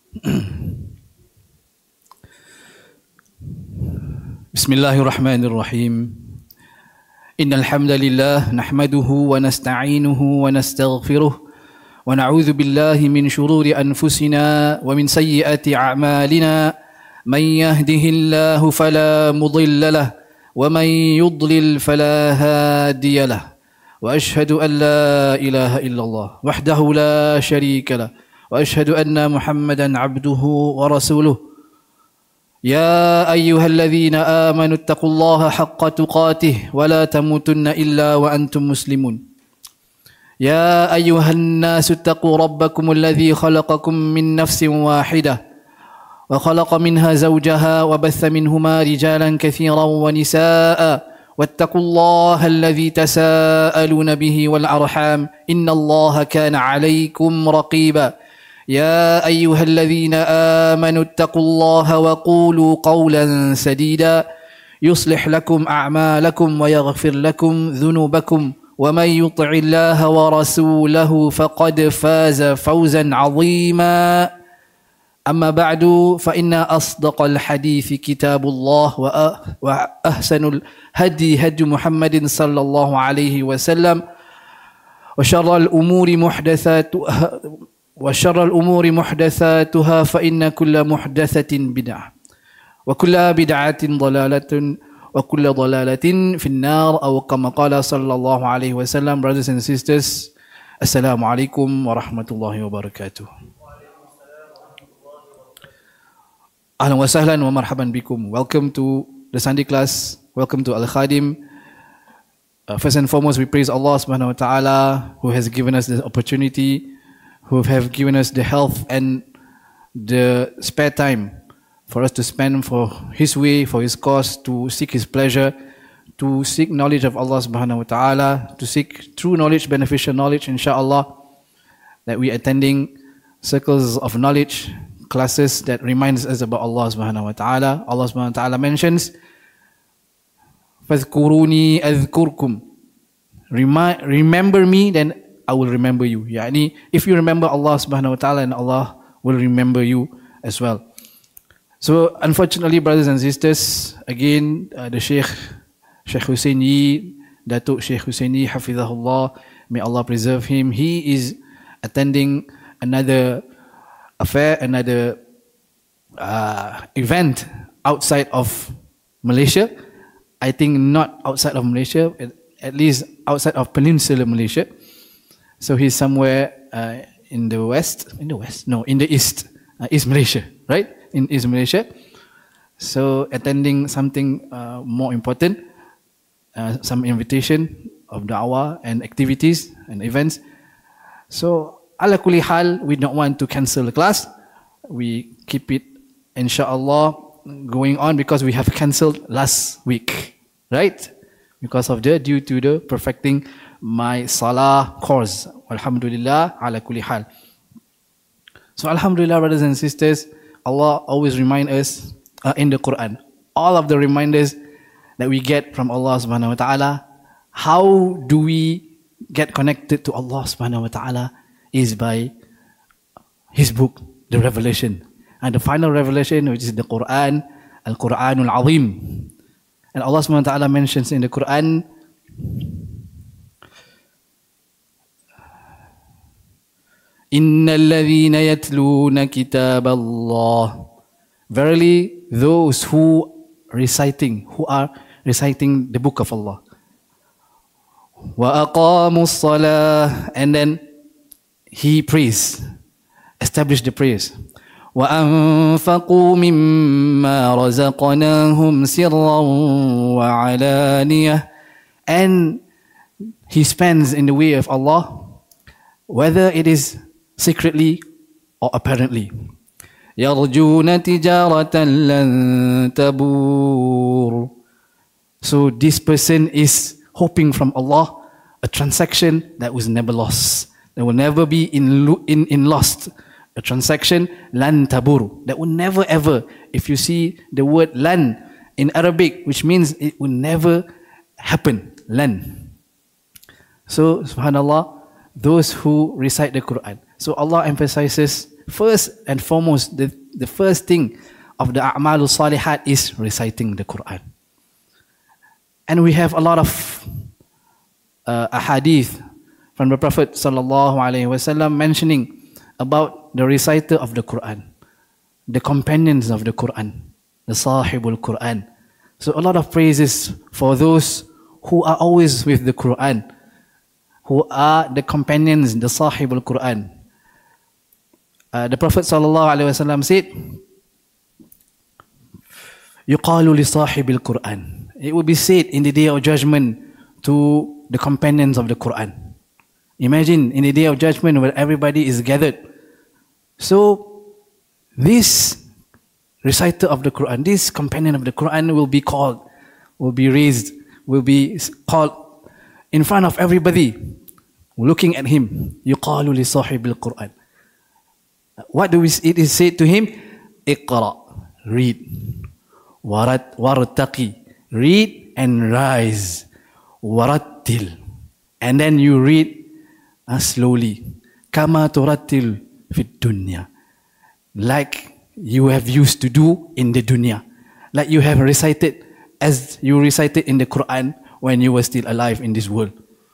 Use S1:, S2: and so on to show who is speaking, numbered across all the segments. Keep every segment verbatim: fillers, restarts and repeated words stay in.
S1: Bismillahirrahmanirrahim. Innal hamdalillah nahmaduhu wa nasta'inuhu wa nastaghfiruh wa na'udzu billahi min shururi anfusina wa min sayyiati a'malina. Man yahdihillahu fala mudilla lahu wa man yudlil fala hadiya lahu. Wa ashhadu an la ilaha illallah wahdahu la sharika lahu wa ashhadu anna Muhammadan 'abduhu wa rasuluh. يا أيها الذين آمنوا اتقوا الله حق تقاته ولا تموتن إلا وأنتم مسلمون. يا أيها الناس اتقوا ربكم الذي خلقكم من نفس واحدة وخلق منها زوجها وبث منهما رجالا كثيرا ونساء واتقوا الله الذي تساءلون به والأرحام إن الله كان عليكم رقيبا. يا أيها الذين آمنوا اتقوا الله وقولوا قولا سديدا يصلح لكم أعمالكم ويغفر لكم ذنوبكم ومن يطع الله ورسوله فقد فاز فوزا عظيما. أما بعد فإن أصدق الحديث كتاب الله وأحسن الهدي هدي محمد صلى الله عليه وسلم وشر الأمور محدثاتها وشر الأمور محدثاتها فإن كل محدثة بدعة وكل بدعة ضلالة وكل ضلالة في النار أو كما قال صلى الله عليه وسلم. Brothers and sisters, Assalamu alaikum wa rahmatullahi wa barakatuh. Ahlan wa sahlan wa marhaban bikum. Welcome to the Sunday class. Welcome to Al-Khadim. Uh, first and foremost, we praise Allah subhanahu wa ta'ala who has given us this opportunity, who have given us the health and the spare time for us to spend for His way, for His cause, to seek His pleasure, to seek knowledge of Allah subhanahu wa ta'ala, to seek true knowledge, beneficial knowledge, inshaAllah, that we are attending circles of knowledge, classes that reminds us about Allah subhanahu wa ta'ala. Allah subhanahu wa ta'ala mentions, فَاذْكُرُونِي أَذْكُرْكُمْ. Remi- Remember me, then I will remember you. Yani, if you remember Allah subhanahu wa ta'ala, and Allah will remember you as well. So, unfortunately, brothers and sisters, again, uh, the Sheikh, Sheikh Hussein Yi, Datuk Sheikh Hussein Yi, Hafizahullah, may Allah preserve him. He is attending another affair, another uh, event outside of Malaysia. I think not outside of Malaysia, at least outside of Peninsular Malaysia. So he's somewhere uh, in the west, in the west, no, in the east, uh, East Malaysia, right? In East Malaysia. So attending something uh, more important, uh, some invitation of da'wah and activities and events. So ala kulli hal, we don't want to cancel the class. We keep it, inshaAllah, going on because we have cancelled last week, right? Because of the, due to the perfecting my Salah course. Alhamdulillah, ala kulli hal. So Alhamdulillah, brothers and sisters, Allah always reminds us uh, in the Quran. All of the reminders that we get from Allah subhanahu wa ta'ala, how do we get connected to Allah subhanahu wa ta'ala is by His book, the Revelation. And the final revelation, which is the Quran, Al-Quranul Azim. And Allah subhanahu wa ta'ala mentions in the Quran, Inna alladhina yatluna kitab Allah. Verily, those who reciting, who are reciting the book of Allah. Wa aqamu salah, and then he prays, establish the prayers. Wa anfaqu mimma razaqnahum sirran wa alaniyah, and he spends in the way of Allah, whether it is secretly or apparently. يَرْجُونَ تِجَارَةً لَن تَبُورُ. So this person is hoping from Allah a transaction that was never lost, that will never be in in, in lost. A transaction lan tabur, that will never ever. If you see the word lan in Arabic, which means it will never happen, lan. So subhanallah, those who recite the Quran. So Allah emphasizes first and foremost, the, the first thing of the a'malul salihat is reciting the Quran. And we have a lot of uh, ahadith from the Prophet sallallahu alaihi wasallam mentioning about the reciter of the Quran, the companions of the Quran, the sahibul Quran. So a lot of praises for those who are always with the Quran, who are the companions, the sahibul Quran. Uh, the Prophet sallallahu alaihi wasallam said, "Yuqalu li sahibil Quran." It will be said in the day of judgment to the companions of the Quran. Imagine in the day of judgment where everybody is gathered. So this reciter of the Quran, this companion of the Quran will be called, will be raised, will be called in front of everybody, looking at him. يُقَالُ لِصَاحِبِ الْقُرْآنِ. What do we, it is said to him? اقرأ, read. وَرَتْ وَارْتَقِي, read and rise. وَرَتِّلْ, and then you read uh, slowly. كَمَا تُرَتِّلْ فِي الدُّنْيَا, like you have used to do in the dunya, like you have recited as you recited in the Quran when you were still alive in this world.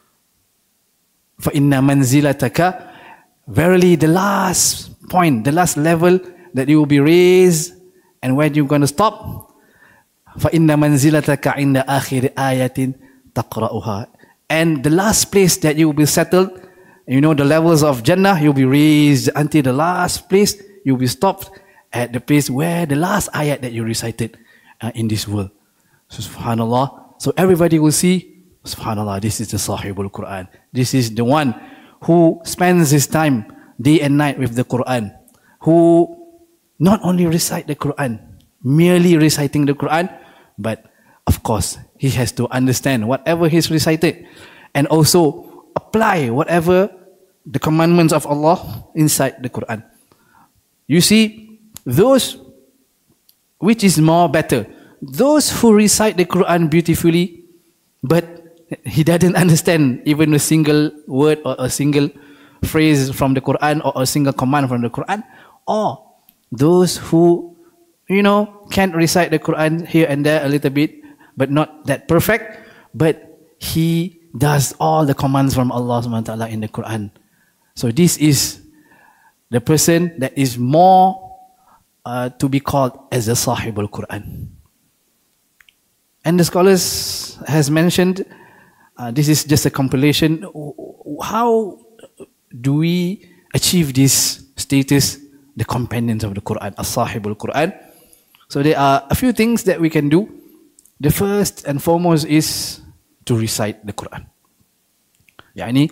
S1: فَإِنَّ مَنْزِلَتَكَ, verily the last point, the last level that you will be raised, and when you're going to stop, فَإِنَّ مَنْزِلَتَكَ عِنْدَ آخِرِ آيَةٍ تَقْرَأُهَا, and the last place that you will be settled, you know, the levels of Jannah, you'll be raised until the last place, you'll be stopped at the place where the last ayat that you recited uh, in this world. So subhanallah, so everybody will see, subhanallah, this is the sahibul Quran. This is the one who spends his time day and night with the Quran, who not only recite the Quran, merely reciting the Quran, but of course he has to understand whatever he's recited and also apply whatever the commandments of Allah inside the Quran. You see, those which is more better, those who recite the Quran beautifully, but he doesn't understand even a single word or a single phrase from the Quran or a single command from the Quran, or those who, you know, can't recite the Quran here and there a little bit, but not that perfect, but he does all the commands from Allah subhanahu wa ta'ala in the Quran. So this is the person that is more uh, to be called as a sahibul Quran. And the scholars has mentioned, uh, this is just a compilation, how do we achieve this status, the companions of the Quran, as-sahibul Quran? So there are a few things that we can do. The first and foremost is to recite the Quran. يعني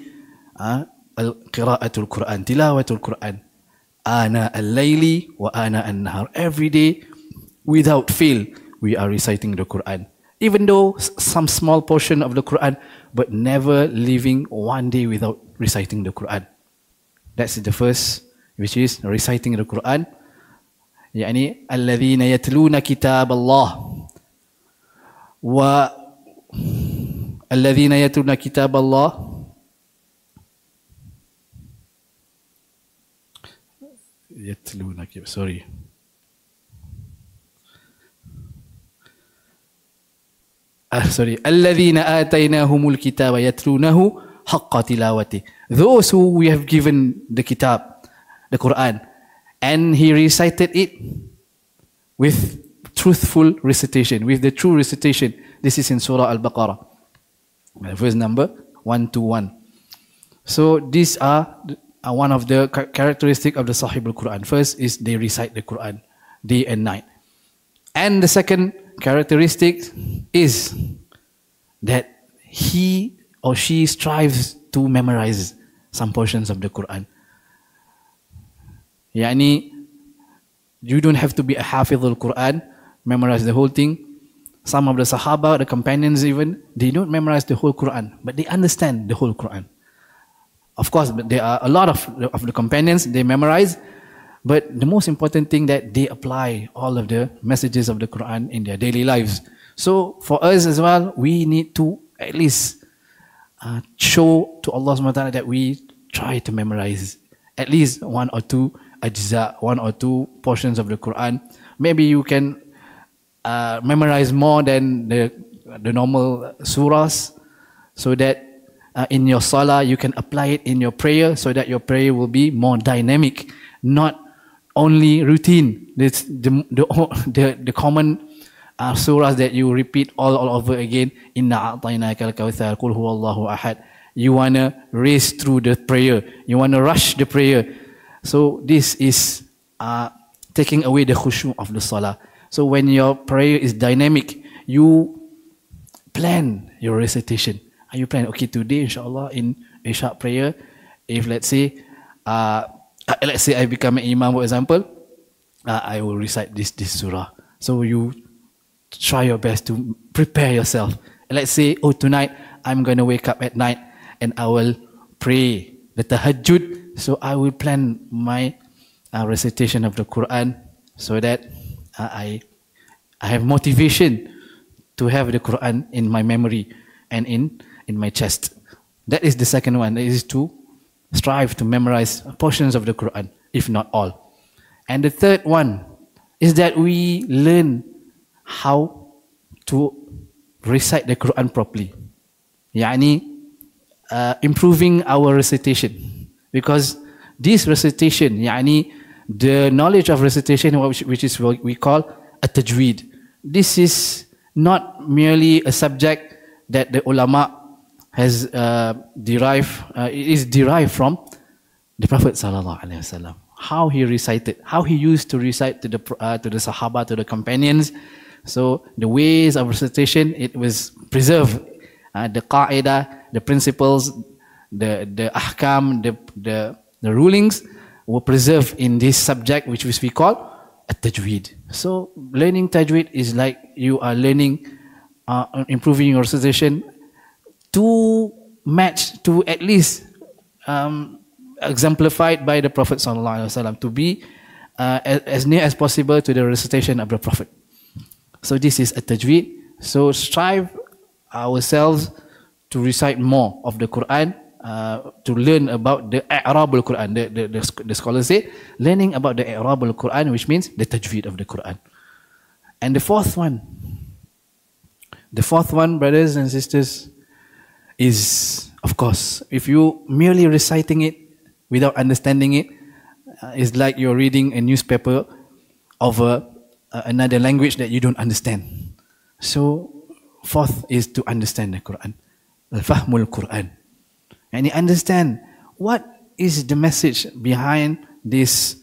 S1: قراءة القرآن, تلاوة القرآن, آناء الليل وآناء النهار. Every day, without fail, we are reciting the Quran. Even though some small portion of the Quran, but never living one day without reciting the Quran. That's the first, which is reciting the Quran. يعني الذين يتلون كتاب الله والذين يتلون كتاب الله يتلون sorry ah sorry الذين آتيناهم الكتاب يتلونه حق تلاوته, those who we have given the kitab, the Quran, and he recited it with truthful recitation, with the true recitation. This is in Surah Al-Baqarah, verse number one to one. So these are uh, one of the characteristics of the Sahib al-Quran. First is they recite the Quran day and night. And the second characteristic is that he or she strives to memorize some portions of the Quran. Yani, you don't have to be a Hafiz al-Quran, memorize the whole thing. Some of the Sahaba, the companions even, they don't memorize the whole Quran, but they understand the whole Quran. Of course, but there are a lot of, of the companions, they memorize, but the most important thing that they apply all of the messages of the Quran in their daily lives. So for us as well, we need to at least uh, show to Allah subhanahu wa ta'ala that we try to memorize at least one or two ajza, one or two portions of the Quran. Maybe you can uh, memorize more than the the normal surahs, so that uh, in your salah you can apply it in your prayer, so that your prayer will be more dynamic, not only routine. This the the the, the common uh, surahs that you repeat all, all over again. Inna a'tainaka al-kawthar, qul huwallahu ahad. You wanna race through the prayer, you wanna rush the prayer. So this is uh, taking away the khushu' of the salah. So when your prayer is dynamic, you plan your recitation. Are you plan, okay, today inshallah in Isha prayer, if let's say, uh, let's say I become an imam, for example, uh, I will recite this this surah. So you try your best to prepare yourself. Let's say, oh, tonight I'm going to wake up at night and I will pray the tahajjud. So I will plan my uh, recitation of the Quran, so that uh, I I have motivation to have the Quran in my memory and in, in my chest. That is the second one. That is to strive to memorize portions of the Quran, if not all. And the third one is that we learn how to recite the Quran properly. Yani, uh, improving our recitation. Because this recitation, yani, the knowledge of recitation, which, which is what we call a tajweed. This is not merely a subject that the ulama has uh, derived, uh, it is derived from the Prophet sallallahu alaihi wasallam. How he recited, how he used to recite to the uh, to the Sahaba, to the companions. So the ways of recitation, it was preserved. Uh, the qa'idah, the principles, the the ahkam, the the the rulings were preserved in this subject, which we call a tajweed. So learning tajweed is like you are learning, uh, improving your recitation to match, to at least um, exemplified by the Prophet sallallahu alaihi wasallam, to be uh, as, as near as possible to the recitation of the Prophet. So this is a tajweed. So strive ourselves to recite more of the Quran, uh, to learn about the i'rab al-Quran. The, the, the, the scholars say, learning about the i'rab al-Quran, which means the tajweed of the Quran. And the fourth one, the fourth one, brothers and sisters, is, of course, if you merely reciting it without understanding it, uh, it's like you're reading a newspaper of a, uh, another language that you don't understand. So, fourth is to understand the Quran. Al-fahmul Quran. And you understand what is the message behind this,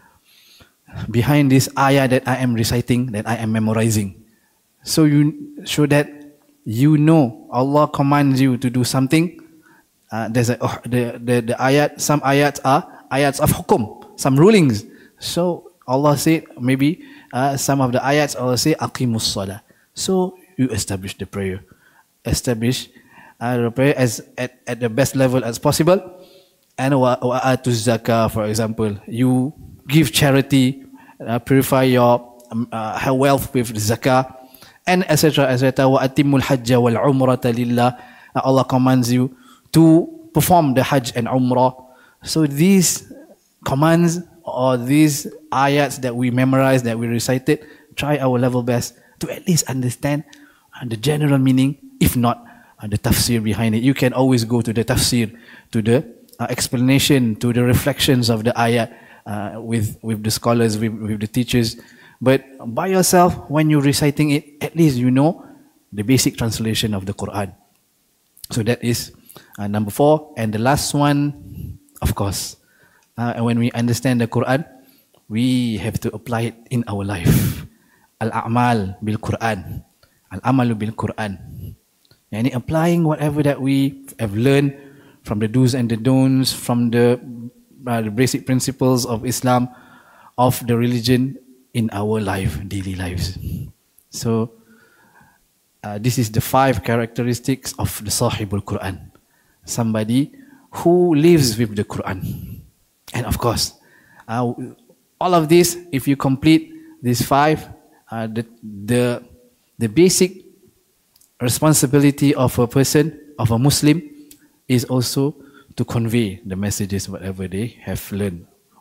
S1: behind this ayah that I am reciting, that I am memorizing. So you, so that you know Allah commands you to do something. Uh, there's a, oh, the, the, the ayat, some ayats are ayats of hukum, some rulings. So Allah said, maybe uh, some of the ayats Allah say, aqimus salah. So you establish the prayer. Establish uh, the prayer as at, at the best level as possible. And wa'atu zakah, for example, you give charity, uh, purify your um, uh, wealth with zakah, and et cetera et cetera. Wa'atimul hajja wal umrata lillah. Allah commands you to perform the hajj and umrah. So these commands or these ayats that we memorize, that we recited, try our level best to at least understand the general meaning, if not uh, the tafsir behind it. You can always go to the tafsir, to the uh, explanation, to the reflections of the ayat uh, with, with the scholars, with, with the teachers. But by yourself, when you're reciting it, at least you know the basic translation of the Quran. So that is uh, number four. And the last one, of course, uh, when we understand the Quran, we have to apply it in our life. Al-a'mal bil-Quran. Al-amalu bil-Quran. Yani applying whatever that we have learned from the do's and the don'ts, from the, uh, the basic principles of Islam, of the religion in our life, daily lives. So, uh, this is the five characteristics of the Sahibul Quran. Somebody who lives with the Quran. And of course, uh, all of this, if you complete these five, uh, the, the, the basic responsibility of a person, of a Muslim, is also to convey the messages, whatever they have learned,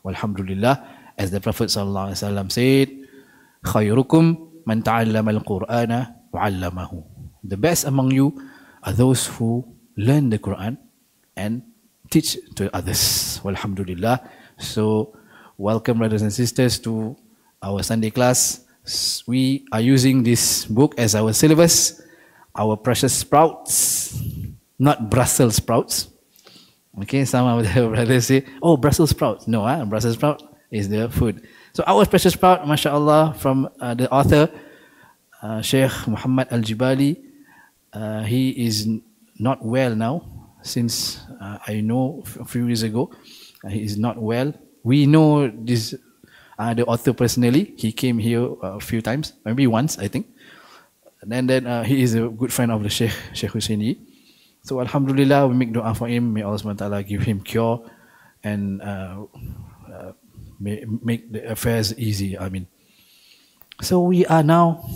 S1: Walhamdulillah, as the Prophet sallallahu alaihi wasallam said, khairukum man ta'allama al-Qur'ana wa 'allamahu. The best among you are those who learn the Quran and teach to others. Walhamdulillah. So, welcome brothers and sisters to our Sunday class. We are using this book as our syllabus, our precious sprouts, not Brussels sprouts. Okay, some of the brothers say, oh, Brussels sprouts. No, huh? Brussels sprout is the food. So our precious sprout, mashallah, from uh, the author, uh, Sheikh Muhammad Al-Jibali. Uh, he is not well now, since uh, I know a few years ago, uh, he is not well. We know this, uh, the author personally. He came here a few times, maybe once, I think. And then uh, he is a good friend of the Sheikh, Sheikh Husseini. So alhamdulillah, we make dua for him. May Allah subhanahu wa ta'ala give him cure and uh, uh, may, make the affairs easy. I mean. So we are now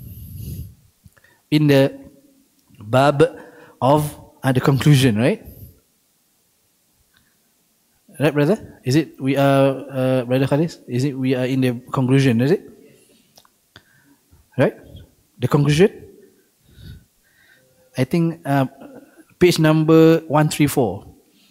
S1: in the bab of uh, the conclusion, right? Right, brother? Is it we are, uh, brother Khalis? Is it we are in the conclusion? Is it? Right? The conclusion? I think uh, page number one thirty-four.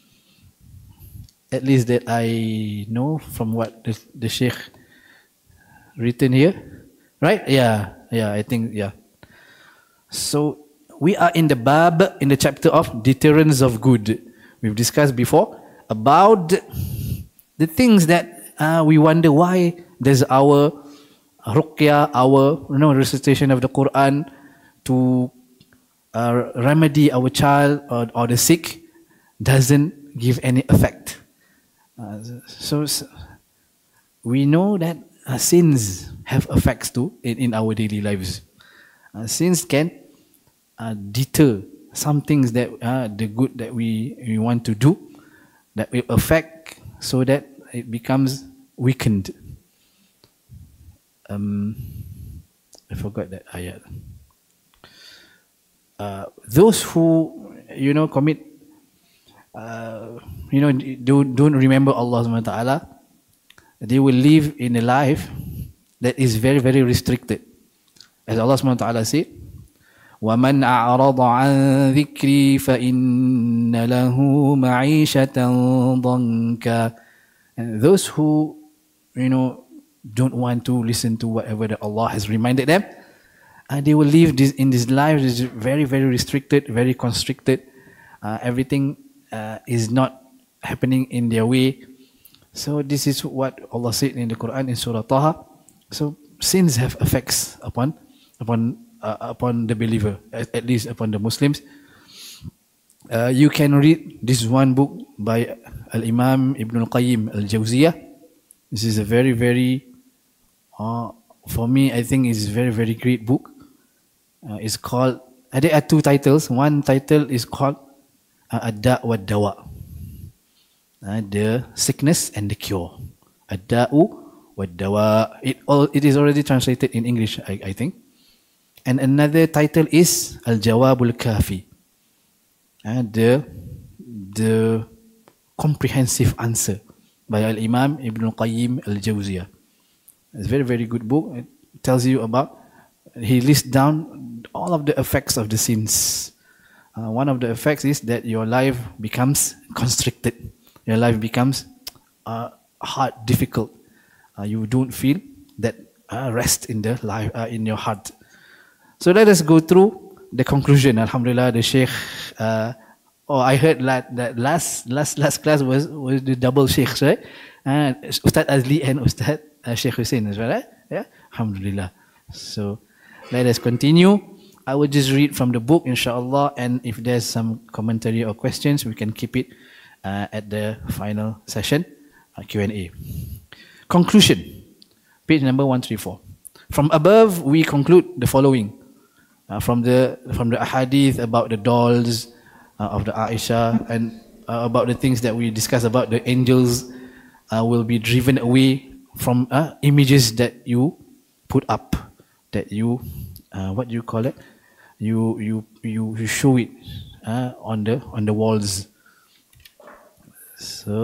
S1: At least that I know from what the, the Sheikh written here. Right? Yeah. Yeah, I think, yeah. So, we are in the bab, in the chapter of deterrence of good. We've discussed before about the things that uh, we wonder why there's our ruqya, our you know, recitation of the Quran to uh, remedy our child or, or the sick doesn't give any effect. Uh, so, so we know that uh, sins have effects too in, in our daily lives. Uh, sins can uh, deter some things that uh, the good that we, we want to do, that will affect so that it becomes weakened. Um, I forgot that ayat. Uh, those who, you know, commit, uh, you know, don't, don't remember Allah subhanahu wa ta'ala, they will live in a life that is very, very restricted. As Allah subhanahu wa ta'ala said, وَمَنْ أَعْرَضَ عَنْ ذِكْرِي فَإِنَّ لَهُ مَعِيشَةً ضَنْكًا. And those who, you know, don't want to listen to whatever that Allah has reminded them, uh, they will live this, in this life that is very, very restricted, very constricted. Uh, everything uh, is not happening in their way. So this is what Allah said in the Quran in Surah Taha. So sins have effects upon upon uh, upon the believer, at, at least upon the Muslims. Uh, you can read this one book by Al-Imam Ibn Al-Qayyim Al-Jawziyah. This is a very, very, uh, for me, I think it's a very, very great book. Uh, it's called, uh, there are two titles. One title is called uh, Ad-Da' wa Dawa. Uh, the sickness and the cure. Ad-Da'u wa Dawa. It, all, it is already translated in English, I, I think. And another title is Al-Jawabul Kafi. Uh, the, the comprehensive answer by Al-Imam Ibn Qayyim Al-Jawziyah. It's a very, very good book. It tells you about, he lists down all of the effects of the sins. Uh, one of the effects is that your life becomes constricted. Your life becomes uh, hard, difficult. Uh, you don't feel that uh, rest in the life, uh, in your heart. So let us go through the conclusion. Alhamdulillah, the Sheikh. Uh, oh, I heard that, that last last last class was was the double Sheikhs, right? Uh, Ustad Azli and Ustad uh, Sheikh Hussein as well, right? Yeah. Alhamdulillah. So let us continue. I will just read from the book, inshallah, and if there's some commentary or questions, we can keep it uh, at the final session, uh, Q and A. Conclusion, page number one thirty-four. From above, we conclude the following. Uh, from the from the ahadith about the dolls uh, of the Aisha and uh, about the things that we discussed about the angels uh, will be driven away from uh, images that you put up, that you uh, what do you call it? You you you, you show it uh, on the on the walls. So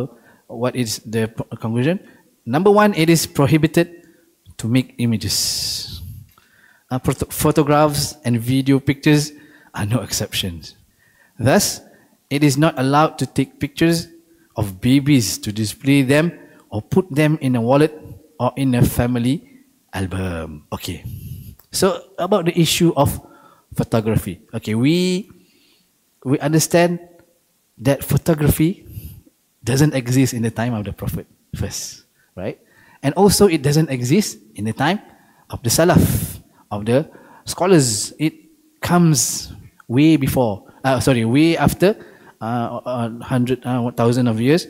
S1: what is the conclusion? Number one, it is prohibited to make images. Uh, photographs and video pictures are no exceptions. Thus, it is not allowed to take pictures of babies to display them or put them in a wallet or in a family album. Okay. So about the issue of photography. Okay, we we understand that photography doesn't exist in the time of the Prophet first, right? And also it doesn't exist in the time of the Salaf, of the scholars. It comes way before, uh, sorry, way after uh, a hundred, uh, one thousand of years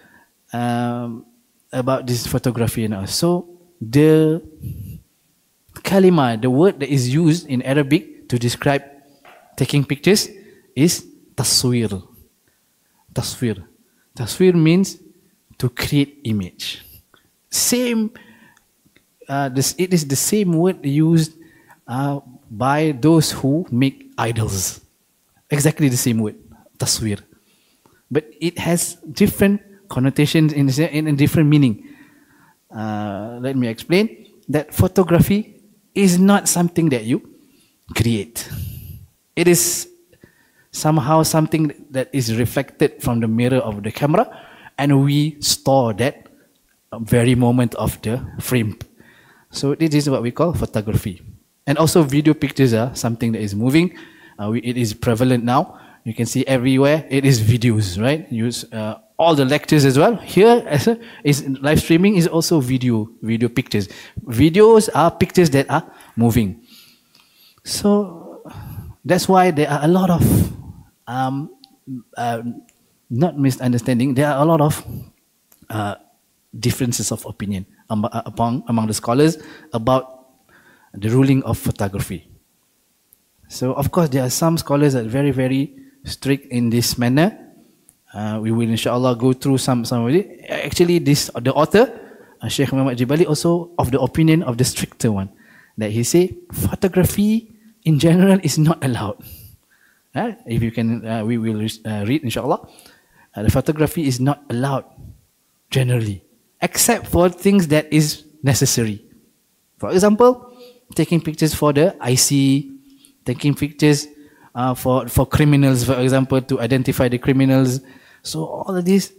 S1: um, about this photography. And so the kalima, the word that is used in Arabic to describe taking pictures is taswir. Taswir. Taswir means to create image. Same, uh, this, it is the same word used uh, by those who make idols. Exactly the same word, taswir. But it has different connotations in, in a different meaning. Uh, let me explain that photography is not something that you create. It is somehow something that is reflected from the mirror of the camera, and we store that very moment of the frame. So this is what we call photography. And also video pictures are something that is moving. Uh, we, it is prevalent now. You can see everywhere. It is videos, right? Use uh, all the lectures as well. Here, as a, is live streaming is also video, video pictures. Videos are pictures that are moving. So that's why there are a lot of um, uh, not misunderstanding. There are a lot of uh, differences of opinion among, among, among the scholars about the ruling of photography. So of course there are some scholars that are very very strict in this manner. Uh, we will inshallah go through some some of it. Actually, this the author uh, Sheikh Muhammad Jibali also of the opinion of the stricter one, that he say photography in general is not allowed. Uh, if you can, uh, we will uh, read inshallah. Uh, the photography is not allowed generally, except for things that is necessary. For example, taking pictures for the I C, taking pictures uh, for for criminals, for example, to identify the criminals. So all of this,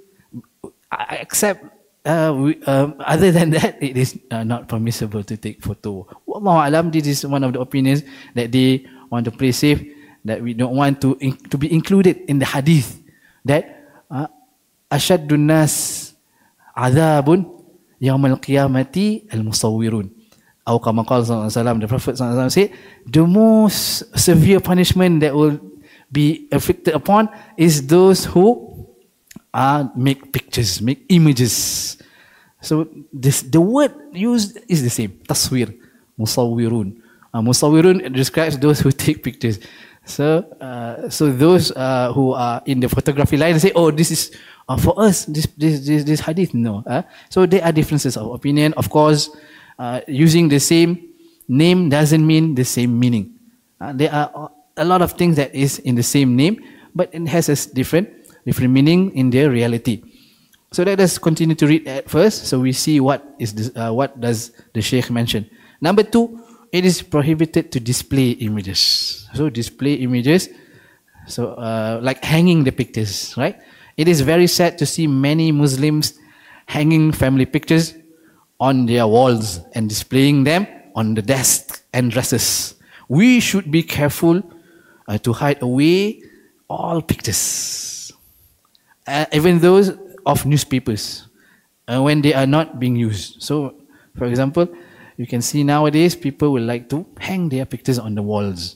S1: except uh, we, um, other than that, it is uh, not permissible to take photo. Wallahu alam, this is one of the opinions that they want to play safe, that we don't want to in, to be included in the hadith that ashaddun nas azabun yawmal qiyamati al-musawwirun. Atau kama qala sallallahu alaihi wasallam, the Prophet sallallahu alaihi wasallam said, the most severe punishment that will be afflicted upon is those who uh, make pictures, make images. So this the word used is the same, taswir, musawwirun. Uh, musawwirun describes those who take pictures. So, uh, so those uh, who are in the photography line say, "Oh, this is uh, for us. This, this, this, this hadith." No. Uh? So there are differences of opinion. Of course, uh, using the same name doesn't mean the same meaning. Uh, there are a lot of things that is in the same name, but it has a different, different meaning in their reality. So let us continue to read at first. So we see what is this, uh, what does the Sheikh mention. Number two. It is prohibited to display images. So display images, so uh, like hanging the pictures, right? It is very sad to see many Muslims hanging family pictures on their walls and displaying them on the desks and dresses. We should be careful uh, to hide away all pictures, uh, even those of newspapers, uh, when they are not being used. So, for example, you can see nowadays people will like to hang their pictures on the walls.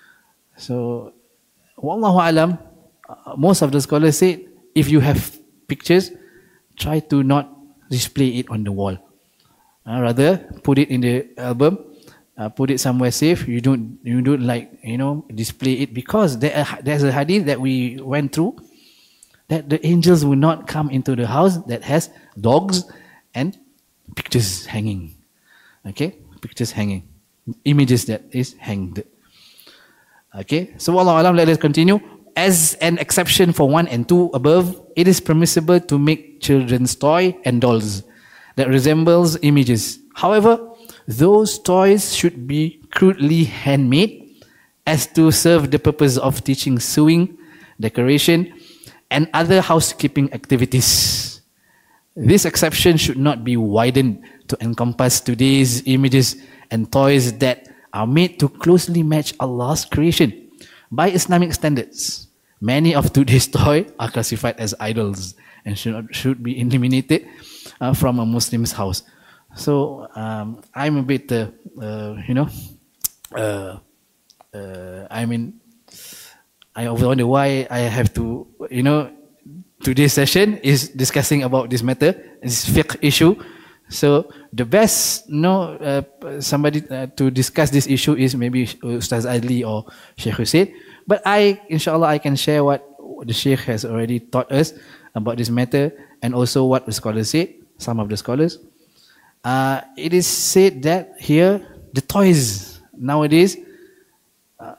S1: So, wallahu alam, uh, most of the scholars say if you have pictures, try to not display it on the wall. Uh, rather, put it in the album, uh, put it somewhere safe. You don't, you don't like, you know, display it, because there, there's a hadith that we went through that the angels will not come into the house that has dogs and pictures hanging. Okay, pictures hanging, images that is hanged. Okay, so wallahu alam, let us continue. as an exception for one and two above, it is permissible to make children's toy and dolls that resembles images. However, those toys should be crudely handmade as to serve the purpose of teaching sewing, decoration, and other housekeeping activities. This exception should not be widened to encompass today's images and toys that are made to closely match Allah's creation. By Islamic standards, many of today's toys are classified as idols and should, should be eliminated uh, from a Muslim's house. So um, I'm a bit, uh, uh, you know, uh, uh, I mean, I wonder why I have to, you know, today's session is discussing about this matter, this fiqh issue. So the best, you know, uh, somebody uh, to discuss this issue is maybe Ustaz Adli or Sheikh Hussein. But I, inshallah, I can share what the Sheikh has already taught us about this matter, and also what the scholars said, some of the scholars. Uh, it is said that here, the toys nowadays, uh,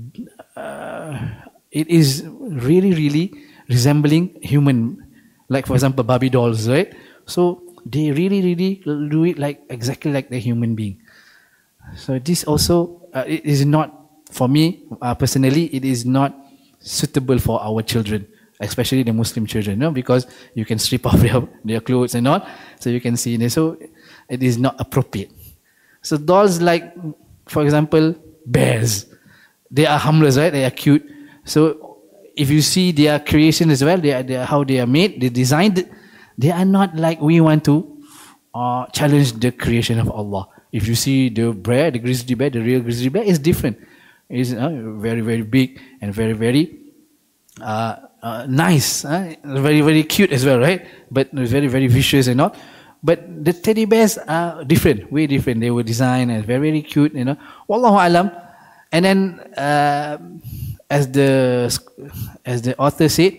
S1: uh, it is really, really resembling human. Like, for example, Barbie dolls, right? So they really, really do it like exactly like the human being. So this also, uh, it is not, for me, uh, personally, it is not suitable for our children, especially the Muslim children, no? Because you can strip off their, their clothes and all, so you can see this. So it is not appropriate. So dolls like, for example, bears, they are harmless, right? They are cute. So if you see their creation as well, they are, they are, how they are made, they designed, they are not like we want to uh, challenge the creation of Allah. If you see the bear, the grizzly bear, the real grizzly bear is different. It's uh, very, very big and very, very uh, uh, nice, uh, very, very cute as well, right? But very, very vicious and all. But the teddy bears are different, way different. They were designed as very, very cute, you know. Wallahu alam. And then, uh, as the as the author said,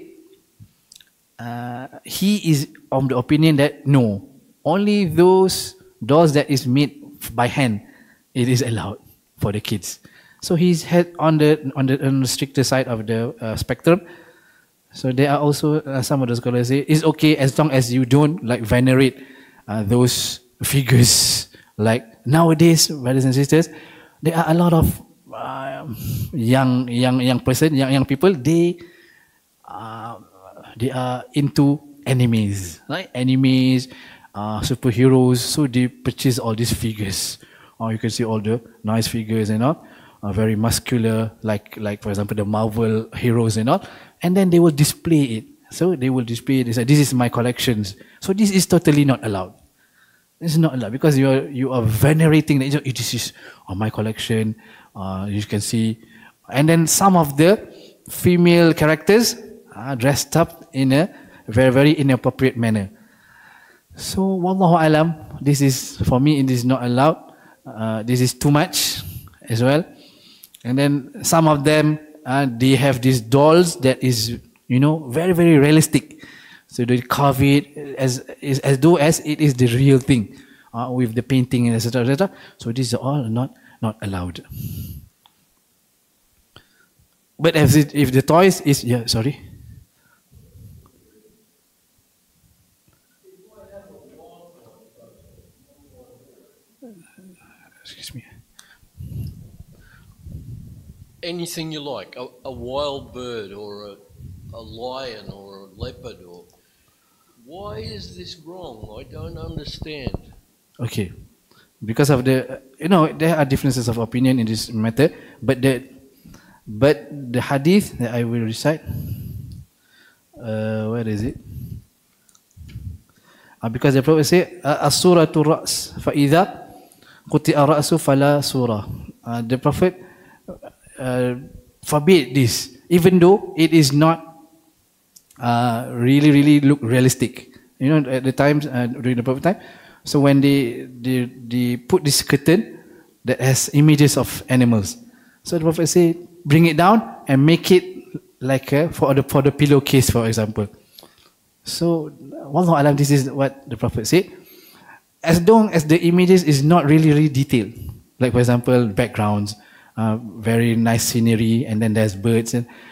S1: uh, he is of the opinion that no, only those dolls that is made by hand, it is allowed for the kids. So he's head on the on the, on the stricter side of the uh, spectrum. So there are also uh, some of the scholars say it's okay as long as you don't like venerate uh, those figures. Like nowadays, brothers and sisters, there are a lot of uh, young young young person, young young people. They uh, they are into animes, right? Animes, uh, superheroes. So they purchase all these figures. Or you can see all the nice figures and all. Uh, very muscular, like like for example the Marvel heroes and all, and then they will display it. So they will display it. They say, "This is my collections." So this is totally not allowed. This is not allowed because you are you are venerating. This is oh, my collection. Uh, you can see, and then some of the female characters are dressed up in a very very inappropriate manner. So wallahu alam, this is for me. It is not allowed. Uh, this is too much as well. And then some of them, uh, they have these dolls that is, you know, very, very realistic. So they carve it as as, as though as it is the real thing, uh, with the painting and et cetera, et cetera. So these are all not not allowed. But if it, if the toys is yeah, sorry. Excuse me.
S2: Anything you like, a, a wild bird or a, a lion or a leopard, or why is this wrong? I don't understand.
S1: Okay, because of the, you know, there are differences of opinion in this matter, but the but the hadith that I will recite, uh, where is it? Uh, because the Prophet said, "As-suratu ra's, fa idza quti'a ra'su fala surah." Uh, the Prophet Uh, forbid this, even though it is not uh, really, really look realistic. You know, at the times uh, during the Prophet time, so when they, they they put this curtain that has images of animals, so the Prophet say, bring it down and make it like a, for the for the pillowcase, for example. So, wallahu alam, this is what the Prophet said. As long as the images is not really, really detailed, like for example backgrounds. Uh, very nice scenery, and then there's birds, and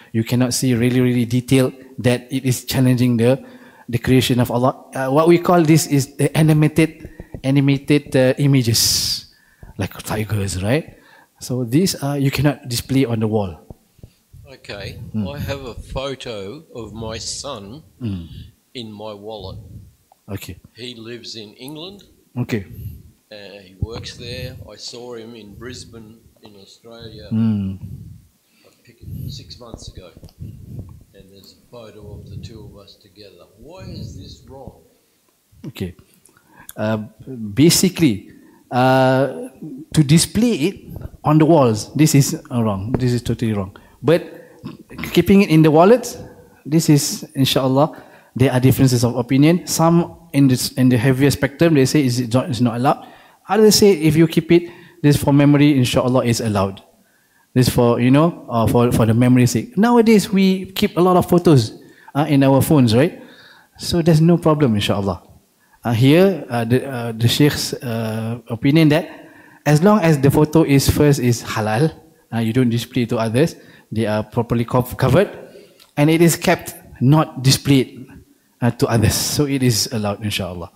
S1: you cannot see really, really detailed that it is challenging the the creation of Allah. Uh, what we call this is the animated animated uh, images, like tigers, right? So these uh, you cannot display on the wall.
S2: Okay, mm. I have a photo of my son mm. in my wallet.
S1: Okay.
S2: He lives in England.
S1: Okay.
S2: Uh, he works there. I saw him in Brisbane, in Australia,
S1: mm.
S2: I picked it six months ago. And there's a photo of the two of us together. Why is this wrong?
S1: Okay. Uh, basically, uh, to display it on the walls, this is wrong. This is totally wrong. But keeping it in the wallet, this is, inshallah, there are differences of opinion. Some in this in the heavier spectrum, they say it's not, it's not allowed. Others say if you keep it, this for memory, inshallah, is allowed. This for, you know, uh, for, for the memory's sake. Nowadays, we keep a lot of photos uh, in our phones, right? So there's no problem, inshallah. Uh, here, uh, the, uh, the Sheikh's uh, opinion that as long as the photo is first is halal, uh, you don't display to others, they are properly co covered, and it is kept, not displayed uh, to others. So it is allowed, inshallah.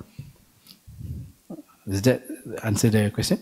S1: Does that answer the question?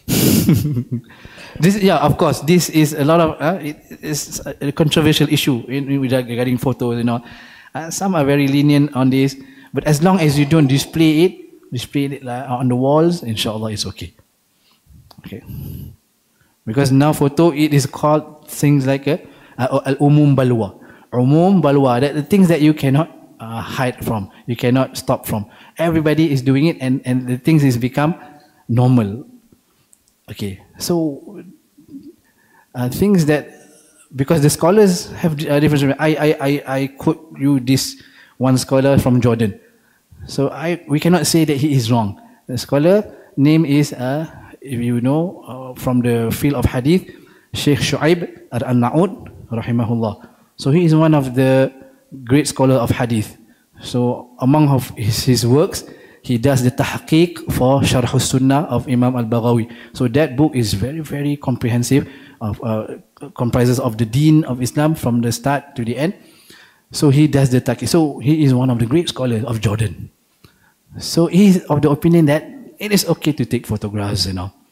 S1: This, yeah, of course, this is a lot of, uh, it is a controversial issue in, in regarding photos and all. Uh, some are very lenient on this, but as long as you don't display it, display it uh, on the walls, inshallah, it's okay. Okay. Because now photo, it is called things like uh, uh, al-umum balwa. Umum balwa, that the things that you cannot uh, hide from, you cannot stop from. Everybody is doing it, and, and the things is become normal. Okay, so uh, things that, because the scholars have uh, different, I, I, I, I quote you this one scholar from Jordan. So I, we cannot say that he is wrong. The scholar name is, uh, if you know, uh, from the field of hadith, Sheikh Shu'aib al-Na'ud, rahimahullah. So he is one of the great scholar of hadith. So among of his, his works, he does the tahqiq for Sharh al-Sunnah of Imam al-Baghawi. So that book is very, very comprehensive, of, uh, comprises of the deen of Islam from the start to the end. So he does the tahqiq. So he is one of the great scholars of Jordan. So he is of the opinion that it is okay to take photographs, you know.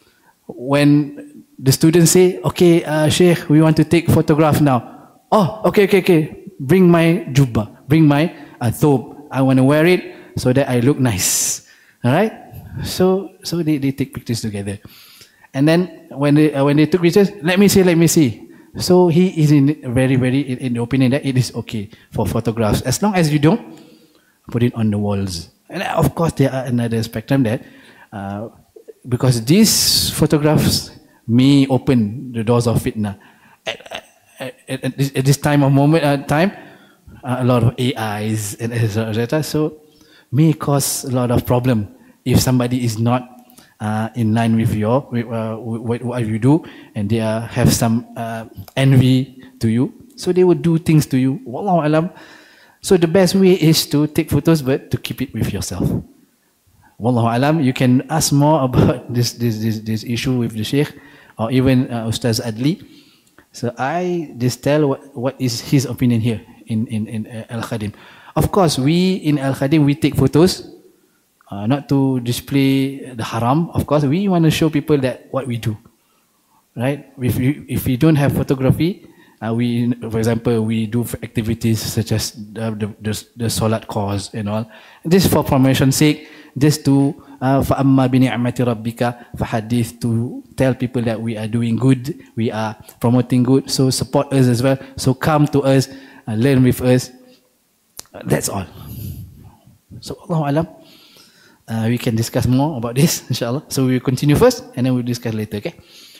S1: When the students say, okay, uh, Sheikh, we want to take photograph now. Oh, okay, okay, okay. Bring my jubba, bring my uh, thobe. I want to wear it so that I look nice. Alright? So so they, they take pictures together. And then when they uh, when they took pictures, let me see, let me see. So he is in very, very in, in the opinion that it is okay for photographs, as long as you don't put it on the walls. And of course there are another spectrum that uh, because these photographs may open the doors of fitna. At, at, at, this, at this time of moment uh, time, uh, a lot of A Is and et cetera. So may cause a lot of problem if somebody is not uh, in line with your with, uh, with what you do, and they uh, have some uh, envy to you. So they will do things to you. Wallahu alam. So the best way is to take photos, but to keep it with yourself. Wallahu alam. You can ask more about this this this, this issue with the Sheikh, or even uh, Ustaz Adli. So I just tell what, what is his opinion here in in in uh, Al Khadim. Of course, we in Al Khadim we take photos, uh, not to display the haram. Of course, we want to show people that what we do, right? If you, if we don't have photography, uh, we, for example, we do activities such as the the, the, the salat cause and all. This for promotion's sake, just to فَأَمَّا بِنِعْمَةِ رَبِّكَ فَحَدِّثْ, to tell people that we are doing good, we are promoting good. So support us as well. So come to us, uh, learn with us. That's all. So Allahu alam. Uh, we can discuss more about this, inshallah. So we will continue first, and then we'll discuss later, okay?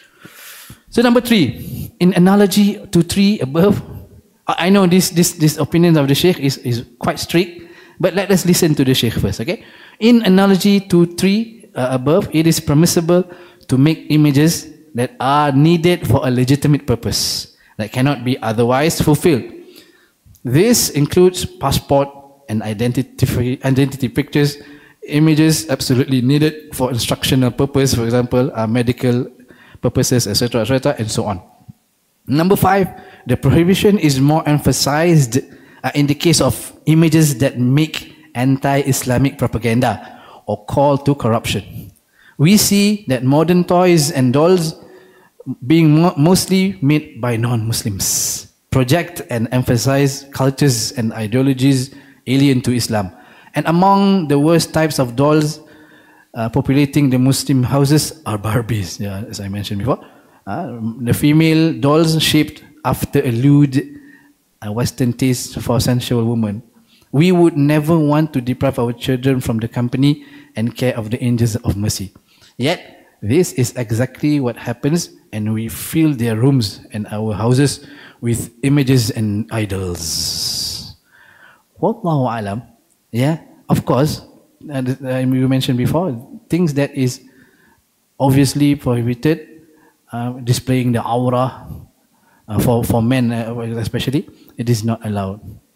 S1: So number three, in analogy to three above, I know this this this opinion of the Sheikh is, is quite strict, but let us listen to the Sheikh first, okay? In analogy to three uh, above, it is permissible to make images that are needed for a legitimate purpose, that cannot be otherwise fulfilled. This includes passport and identity identity pictures, images absolutely needed for instructional purpose, for example, uh, medical purposes, et cetera, et cetera, and so on. Number five, the prohibition is more emphasized uh, in the case of images that make anti-Islamic propaganda or call to corruption. We see that modern toys and dolls being mo mostly made by non-Muslims project and emphasize cultures and ideologies alien to Islam. And among the worst types of dolls uh, populating the Muslim houses are Barbies, yeah, as I mentioned before. Uh, the female dolls shaped after a lewd uh, Western taste for sensual women. We would never want to deprive our children from the company and care of the angels of mercy. Yet, this is exactly what happens, and we fill their rooms and our houses with images and idols. Wallahu alam. Yeah, of course, uh, you mentioned before, things that is obviously prohibited, uh, displaying the aura, uh, for, for men uh, especially, it is not allowed.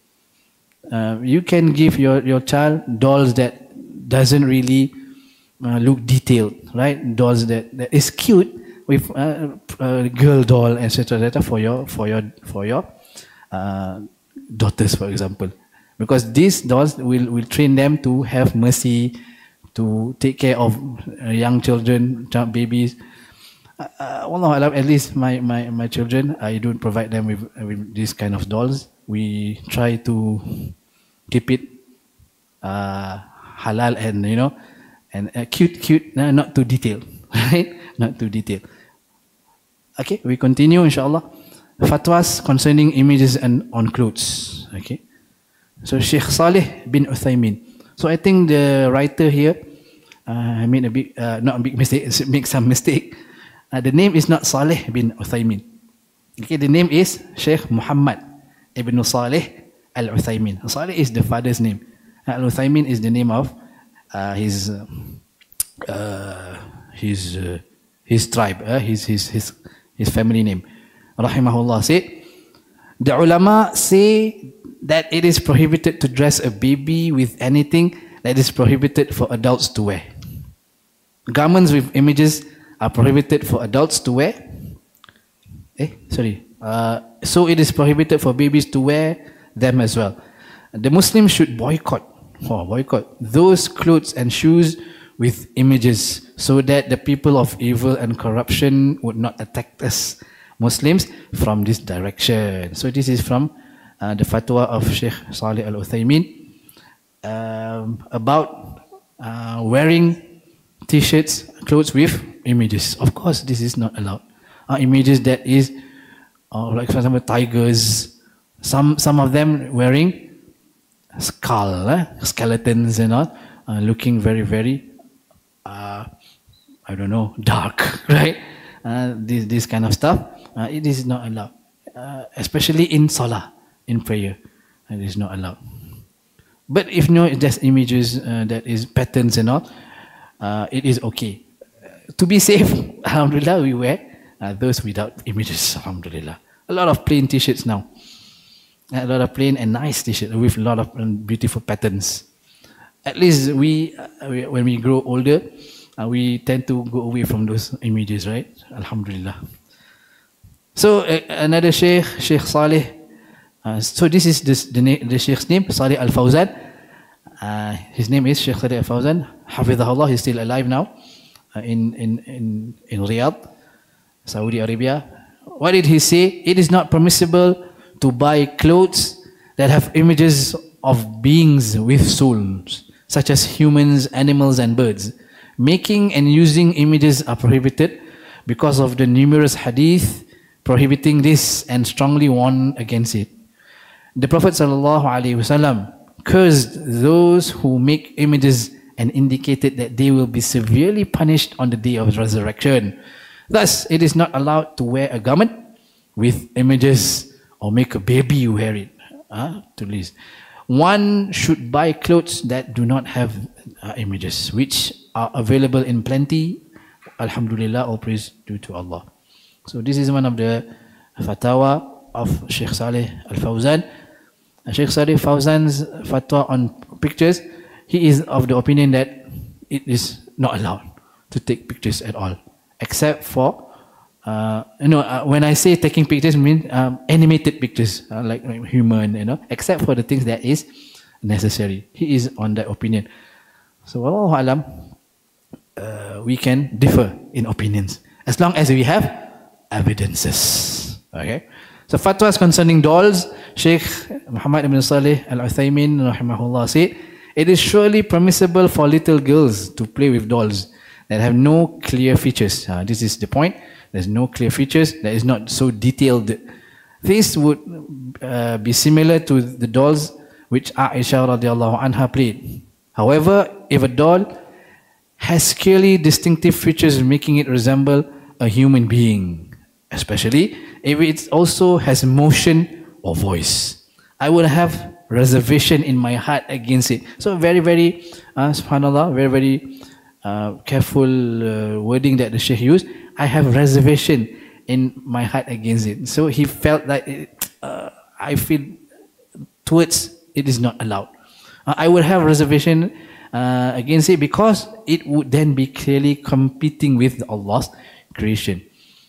S1: Uh, you can give your, your child dolls that doesn't really uh, look detailed, right? Dolls that, that is cute with uh, a girl doll, et cetera, et cetera, for your for your for your uh, daughters, for example, because these dolls will will train them to have mercy, to take care of uh, young children, babies. Uh, uh, at least my, my, my children, I don't provide them with, with this kind of dolls. We try to keep it uh, halal and, you know, and uh, cute, cute, uh, not too detailed, right? Not too detailed. Okay, we continue, inshallah. Fatwas concerning images and on clothes. Okay, so Sheikh Saleh bin Uthaymin. So I think the writer here, uh, I made a big, uh, not a big mistake, make some mistake. Uh, the name is not Saleh bin Uthaymin. Okay, the name is Sheikh Muhammad ibn Saleh al-Uthaymin. Saleh is the father's name. Al-Uthaymin is the name of uh, his uh, his uh, his tribe, uh, his his his his family name. Rahimahullah said, the ulama say that it is prohibited to dress a baby with anything that is prohibited for adults to wear. Garments with images are prohibited for adults to wear. Eh, sorry. Uh, so it is prohibited for babies to wear them as well. The Muslims should boycott, oh, boycott those clothes and shoes with images, so that the people of evil and corruption would not attack us Muslims from this direction. So this is from uh, the fatwa of Sheikh Saleh Al-Uthaymin um, about uh, wearing t-shirts, clothes with images. Of course, this is not allowed. Uh, images that is, uh, like for example, tigers. Some some of them wearing skull, eh? skeletons and all, uh, looking very very, uh, I don't know, dark, right? Uh, this this kind of stuff. Uh, it is not allowed, uh, especially in salah, in prayer. It is not allowed. But if no, there's images uh, that is patterns and all, uh, it is okay. Uh, to be safe, alhamdulillah, we wear uh, those without images, alhamdulillah. A lot of plain t-shirts now. A lot of plain and nice t-shirts with a lot of um, beautiful patterns. At least we, uh, we when we grow older, uh, we tend to go away from those images, right? Alhamdulillah. So uh, another Sheikh, Sheikh Saleh. Uh, so this is this, the, the Sheikh's name, Saleh Al Fawzan. Uh, his name is Sheikh Saleh Al Fawzan. Hafidhahullah, he's still alive now uh, in, in, in, in Riyadh, Saudi Arabia. What did he say? It is not permissible to buy clothes that have images of beings with souls, such as humans, animals, and birds. Making and using images are prohibited because of the numerous hadith prohibiting this and strongly warned against it. The Prophet ﷺ cursed those who make images and indicated that they will be severely punished on the day of resurrection. Thus, it is not allowed to wear a garment with images or make a baby wear it. Uh, to least. One should buy clothes that do not have uh, images, which are available in plenty. Alhamdulillah, all praise due to Allah. So this is one of the fatwa of Sheikh Saleh Al Fawzan. Sheikh Saleh Fawzan's fatwa on pictures, he is of the opinion that it is not allowed to take pictures at all, except for uh, you know, uh, when I say taking pictures, I mean um, animated pictures, uh, like human, you know, except for the things that is necessary. He is on that opinion. So, wallahu alam, uh, we can differ in opinions as long as we have evidences. Okay. So, fatwas concerning dolls, Sheikh Muhammad ibn Salih al-Uthaymin rahimahullah said, it is surely permissible for little girls to play with dolls that have no clear features. Uh, this is the point. There's no clear features. That is not so detailed. This would uh, be similar to the dolls which Aisha radiallahu anha played. However, if a doll has clearly distinctive features making it resemble a human being, especially if it also has motion or voice, I would have reservation in my heart against it. So very, very, uh, subhanAllah, very, very uh, careful uh, wording that the Shaykh used. I have reservation in my heart against it. So he felt that it, uh, I feel towards it is not allowed. Uh, I would have reservation uh, against it because it would then be clearly competing with Allah's creation.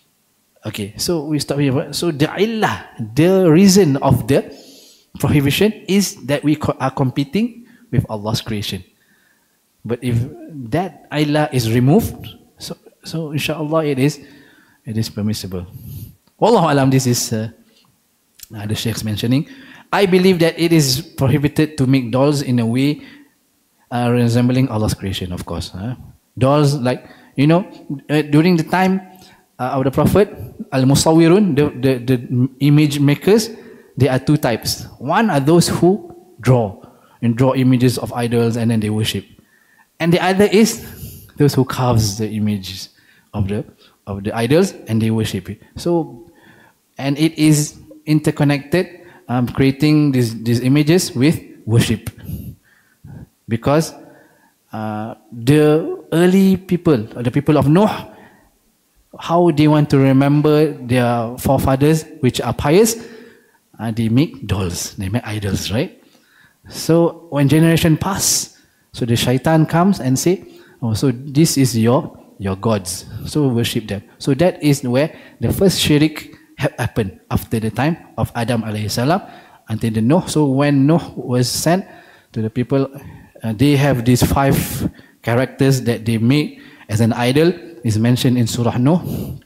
S1: Okay, so we stop here. So the illah, the reason of the prohibition is that we co- are competing with Allah's creation. But if that illah is removed, so so inshallah it is it is permissible. Wallahu alam, this is uh, uh, the Sheikh's mentioning. I believe that it is prohibited to make dolls in a way uh, resembling Allah's creation, of course. Huh? Dolls like, you know, uh, during the time uh, of the Prophet, al-musawwirun, the, the, the image makers, there are two types. One are those who draw and draw images of idols and then they worship. And the other is those who carves the images of the of the idols and they worship it. So, and it is interconnected, um, creating these these images with worship. Because uh, the early people, the people of Noah, how they want to remember their forefathers, which are pious, uh, they make dolls, they make idols, right? So when generation pass, so the shaitan comes and say, oh, so this is your your gods, so worship them. So that is where the first shirk happened after the time of Adam alayhi salam until the Noah. So when Noah was sent to the people, uh, they have these five characters that they make as an idol. Is mentioned in Surah Nuh.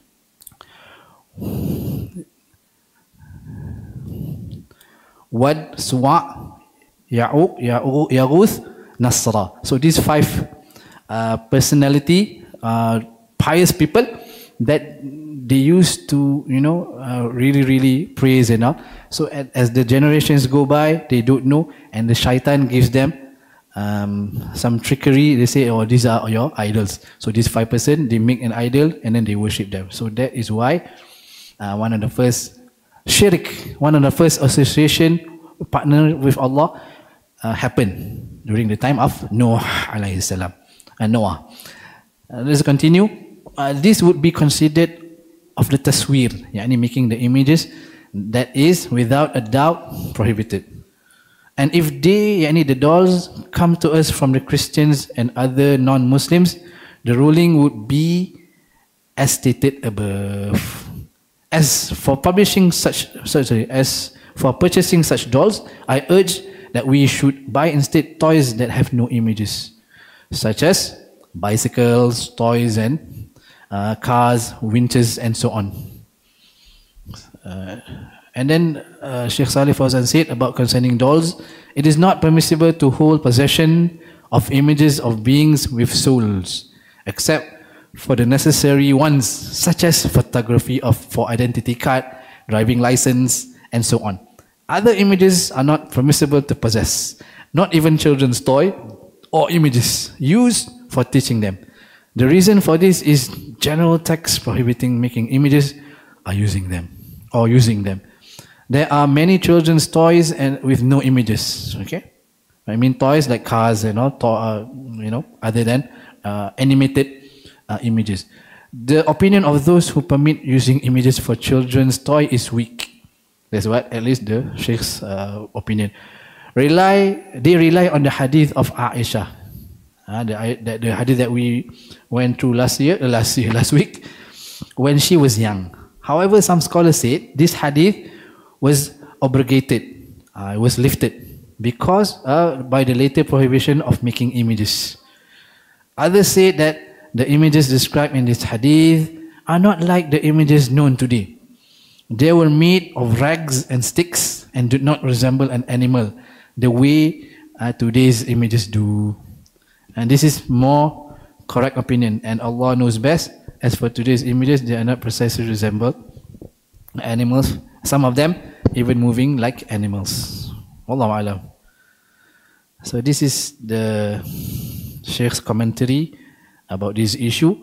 S1: Wad, Suwa, Ya'uq, Yaghuth, Nasra. So these five uh, personality, uh, pious people that they used to, you know, uh, really, really praise and all. So as the generations go by, they don't know, and the shaitan gives them um, some trickery. They say, oh, these are your idols. So these five person, they make an idol and then they worship them. So that is why uh, one of the first shirk, one of the first association partner with Allah uh, happened during the time of Noah alayhi salam. Uh, Noah. Uh, let's continue. Uh, this would be considered of the taswir, yani making the images, that is without a doubt prohibited. And if they, yani the dolls, come to us from the Christians and other non-Muslims, the ruling would be as stated above. As for publishing such, sorry, as for purchasing such dolls, I urge that we should buy instead toys that have no images, such as bicycles, toys, and uh, cars, winches, and so on. Uh, and then uh, Sheikh Salih Fawzan said about concerning dolls, it is not permissible to hold possession of images of beings with souls, except for the necessary ones, such as photography of for identity card, driving license, and so on. Other images are not permissible to possess, not even children's toy or images used for teaching them. The reason for this is general text prohibiting making images or using them or using them. There are many children's toys and with no images. Okay, I mean toys like cars and all, to, uh, you know, other than uh, animated uh, images. The opinion of those who permit using images for children's toy is weak. That's what at least the Sheikh's uh, opinion. Rely they rely on the hadith of Aisha, uh, the, the the hadith that we went through last year, uh, last year, last week, when she was young. However, some scholars said this hadith was abrogated, uh, it was lifted because uh, by the later prohibition of making images. Others said that the images described in this hadith are not like the images known today. They were made of rags and sticks and do not resemble an animal the way uh, today's images do. And this is more correct opinion, and Allah knows best. As for today's images, they are not precisely resemble animals. Some of them even moving like animals. Wallahu alam. So this is the Sheikh's commentary about this issue.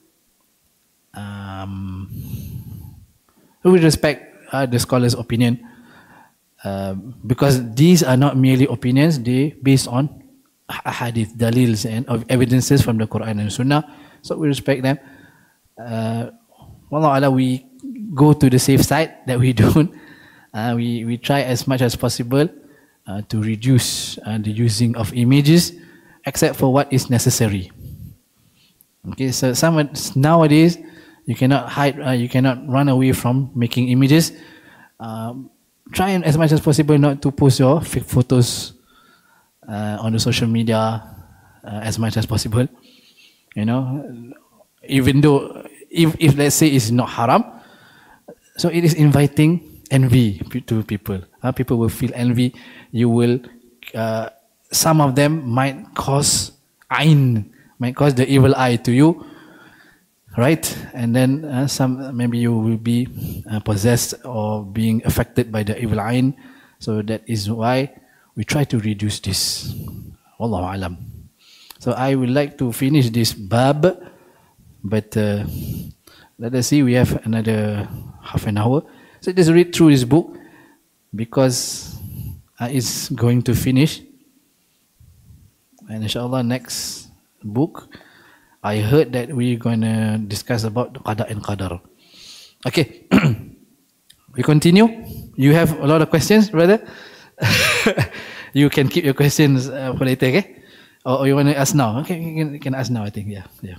S1: Um, we respect uh, the scholar's opinion uh, because these are not merely opinions, they based on hadith, dalils and of evidences from the Quran and Sunnah. So we respect them. Uh, Wallahu a'lam, we go to the safe side that we don't. Uh, we, we try as much as possible uh, to reduce uh, the using of images except for what is necessary. Okay, so some nowadays you cannot hide, uh, you cannot run away from making images. Um, try as much as possible not to post your fake photos uh, on the social media uh, as much as possible. You know, even though if, if let's say it's not haram, so it is inviting envy to people. Uh, people will feel envy. You will, uh, some of them might cause ain, might cause the evil eye to you, right? And then uh, some maybe you will be uh, possessed or being affected by the evil ain. So that is why we try to reduce this. Wallahu alam. So I would like to finish this bab, but uh, let us see. We have another half an hour. So just read through this book because uh, it's going to finish. And inshallah, next book, I heard that we're going to discuss about the qada and qadar. Okay, we continue. You have a lot of questions, brother. You can keep your questions uh, for later, okay? Or, or you want to ask now? Okay, you can, you can ask now, I think. Yeah, yeah.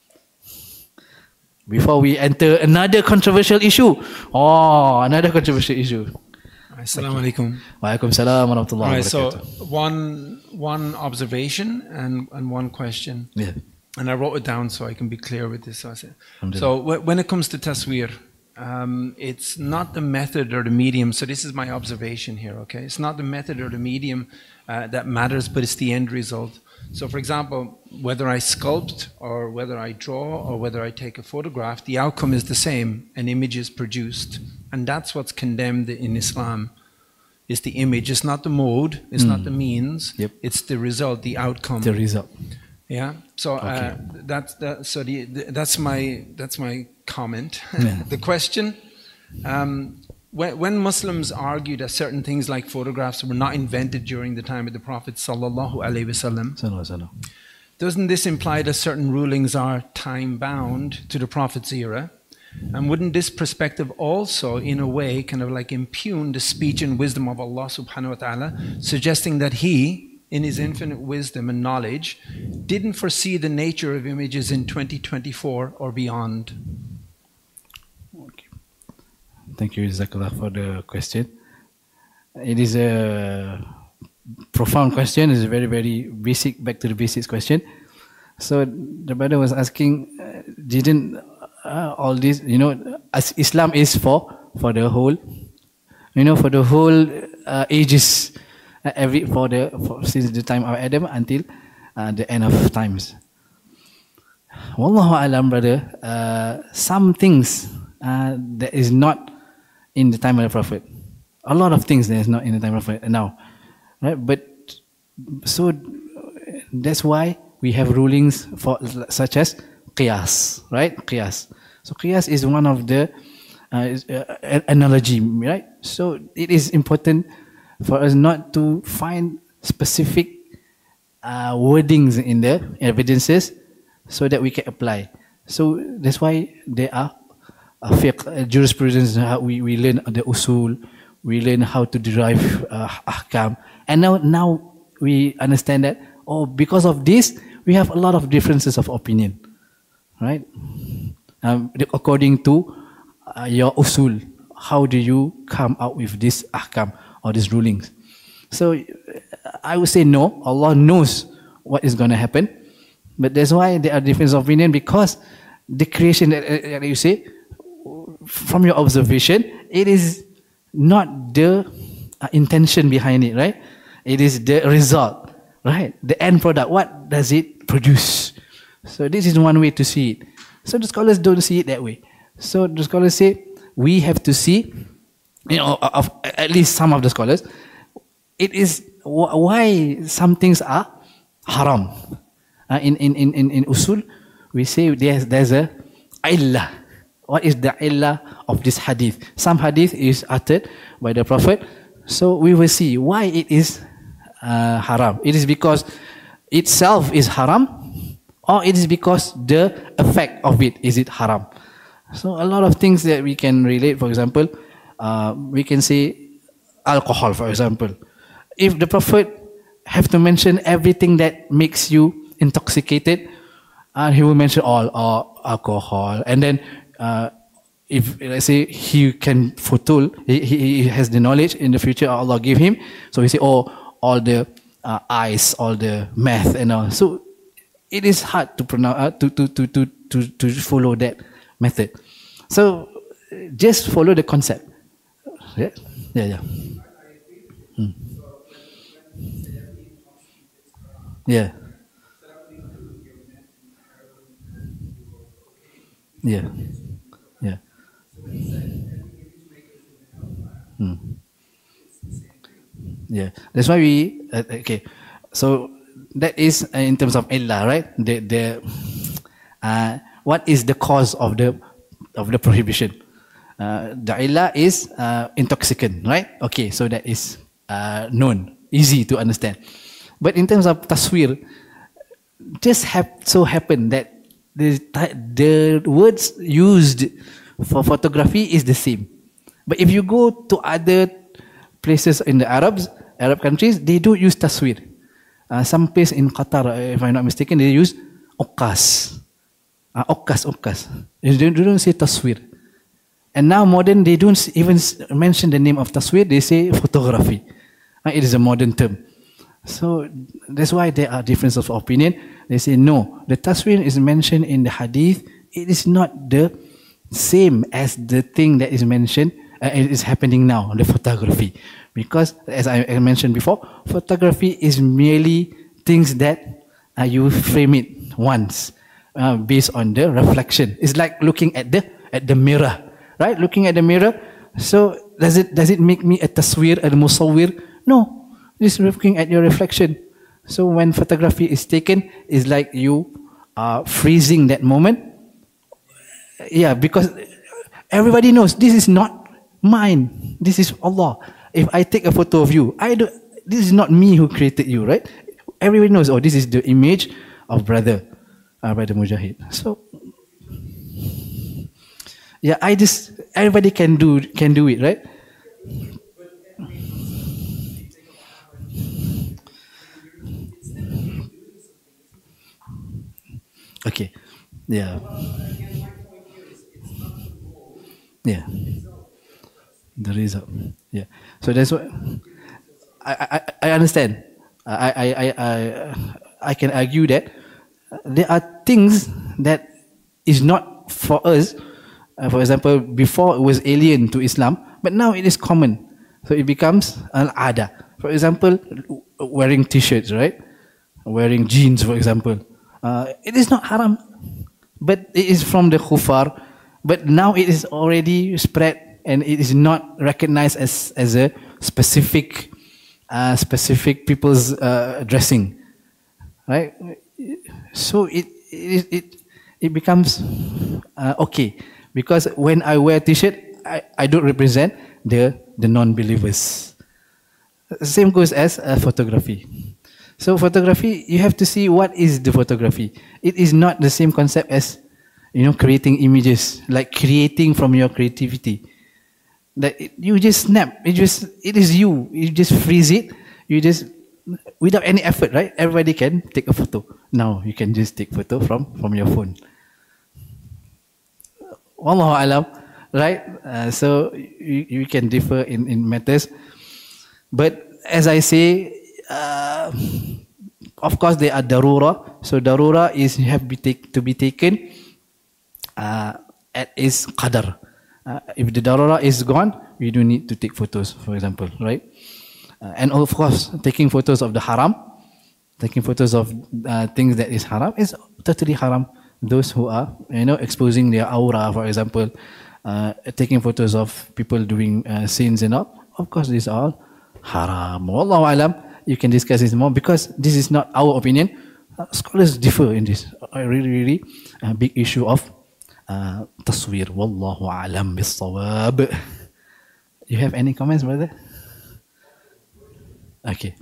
S1: Before we enter another controversial issue. Oh, another controversial issue.
S3: Assalamu alaikum.
S1: Wa alaikum salam wa rahmatullahi wa
S3: Right, so
S1: barakatuh.
S3: one one observation and, and one question.
S1: Yeah.
S3: And I wrote it down so I can be clear with this. So, I said-
S1: Alhamdulillah.
S3: so wh- when it comes to tasweer, um, it's not the method or the medium. So this is my observation here, okay? It's not the method or the medium uh, that matters, but it's the end result. So for example, whether I sculpt or whether I draw or whether I take a photograph, the outcome is the same. An image is produced. And that's what's condemned in Islam. It's the image. It's not the mode. It's not the means.
S1: Yep.
S3: It's the result, the outcome.
S1: The result.
S3: Yeah. So uh,
S1: Okay.
S3: that's that. So the, the, that's my that's my comment.
S1: Yeah.
S3: The question: um, when, when Muslims argue that certain things like photographs were not invented during the time of the Prophet sallallahu alaihi wasallam,
S1: Salam, salam.
S3: doesn't this imply that certain rulings are time bound to the Prophet's era? And wouldn't this perspective also, in a way, kind of like impugn the speech and wisdom of Allah subhanahu wa ta'ala, suggesting that He, in His infinite wisdom and knowledge, didn't foresee the nature of images in twenty twenty-four or beyond?
S1: Okay. Thank you, Jazakallah, for the question. It is a profound question. It's a very, very basic, back to the basics question. So the brother was asking, uh, didn't uh, all this, you know, as Islam is for for the whole, you know, for the whole uh, ages, uh, every for the for, since the time of Adam until uh, the end of times. Wallahu alam, brother. Uh, some things uh, that is not in the time of the Prophet. A lot of things that is not in the time of the Prophet now, right? But so that's why we have rulings for such as qiyas, right? Qiyas. So qiyas is one of the uh, is, uh, analogy, right? So it is important for us not to find specific uh, wordings in the evidences so that we can apply. So that's why there are uh, fiqh, uh, jurisprudence. How we, we learn the usul, we learn how to derive uh, ahkam, and now now we understand that, oh, because of this we have a lot of differences of opinion, right? um, according to uh, your usul. How do you come out with this ahkam or these rulings? So I would say no. Allah knows what is going to happen, but that's why there are different opinion, because the creation that, that you say, from your observation, it is not the uh, intention behind it, right? It is the result, right? The end product. What does it produce? So this is one way to see it. So the scholars don't see it that way. So the scholars say we have to see, you know, of, at least some of the scholars, it is why some things are haram. Uh, in, in, in, in, in usul, we say there's, there's a illah. What is the illah of this hadith? Some hadith is uttered by the Prophet. So we will see why it is uh, haram. It is because itself is haram, or it is because the effect of it is it haram. So a lot of things that we can relate. For example, uh, we can say alcohol, for example. If the Prophet have to mention everything that makes you intoxicated, uh, he will mention all, all alcohol. And then uh, if, let's say, he can foretold, he, he has the knowledge in the future Allah give him, so he say, oh, all the uh, ice, all the meth and all. So it is hard to pronounce, uh, to, to, to, to, to, to follow that method. So just follow the concept. Yeah, yeah, yeah. Hmm. Yeah. Yeah. Yeah. Hmm. Yeah. That's why we uh, okay. So that is uh, in terms of illah, right? The the uh, what is the cause of the of the prohibition? Uh, the illah is uh, intoxicant, right? Okay, so that is uh, known, easy to understand. But in terms of taswir, just have so happen that the the words used for photography is the same. But if you go to other places in the Arabs, Arab countries, they do use taswir. Uh, some place in Qatar, if I'm not mistaken, they use uqas. Uh, uqas, uqas. They don't, they don't say taswir. And now modern, they don't even mention the name of taswir, they say photography. Uh, it is a modern term. So that's why there are differences of opinion. They say no, the taswir is mentioned in the hadith. It is not the same as the thing that is mentioned, uh, it is happening now, the photography. Because as I mentioned before, photography is merely things that uh, you frame it once uh, based on the reflection. It's like looking at the at the mirror, right? Looking at the mirror. So does it does it make me a taswir, a musawwir? No. Just looking at your reflection. So when photography is taken, it's like you are freezing that moment. Yeah, because everybody knows this is not mine. This is Allah. If I take a photo of you, I do. This is not me who created you, right? Everybody knows. Oh, this is the image of brother, uh, brother Mujahid. So yeah, I just everybody can do can do it, right? Okay. Yeah. Yeah. The result. Yeah. So that's what I I, I understand. I, I I I I can argue that there are things that is not for us. Uh, for example, before it was alien to Islam, but now it is common. So it becomes an ada. For example, wearing t-shirts, right? Wearing jeans, for example. Uh, it is not haram, but it is from the kuffar. But now it is already spread, and it is not recognized as as a specific, uh, specific people's uh, dressing, right? So it it it, it becomes uh, okay, because when I wear t-shirt, I, I don't represent the the non-believers. Same goes as uh, photography. So photography, you have to see what is the photography. It is not the same concept as, you know, creating images, like creating from your creativity. That it, you just snap. It just it is you. You just freeze it. You just without any effort, right? Everybody can take a photo. Now you can just take photo from from your phone. Wallahu alam, right? Uh, so you, you can differ in, in matters. But as I say, uh, of course they are darura. So darura is have be take, to be taken uh, at its qadar. Uh, if the darura is gone, we don't need to take photos, for example, right? Uh, and of course, taking photos of the haram, taking photos of uh, things that is haram is totally haram. Those who are, you know, exposing their aura, for example, uh, taking photos of people doing uh, sins and all, of course, these are all haram. Wallahu alam, you can discuss this more because this is not our opinion. Uh, scholars differ in this. A really, really uh, big issue of uh, taswir. Wallahu alam bis-sawab. You have any comments, brother? Okay.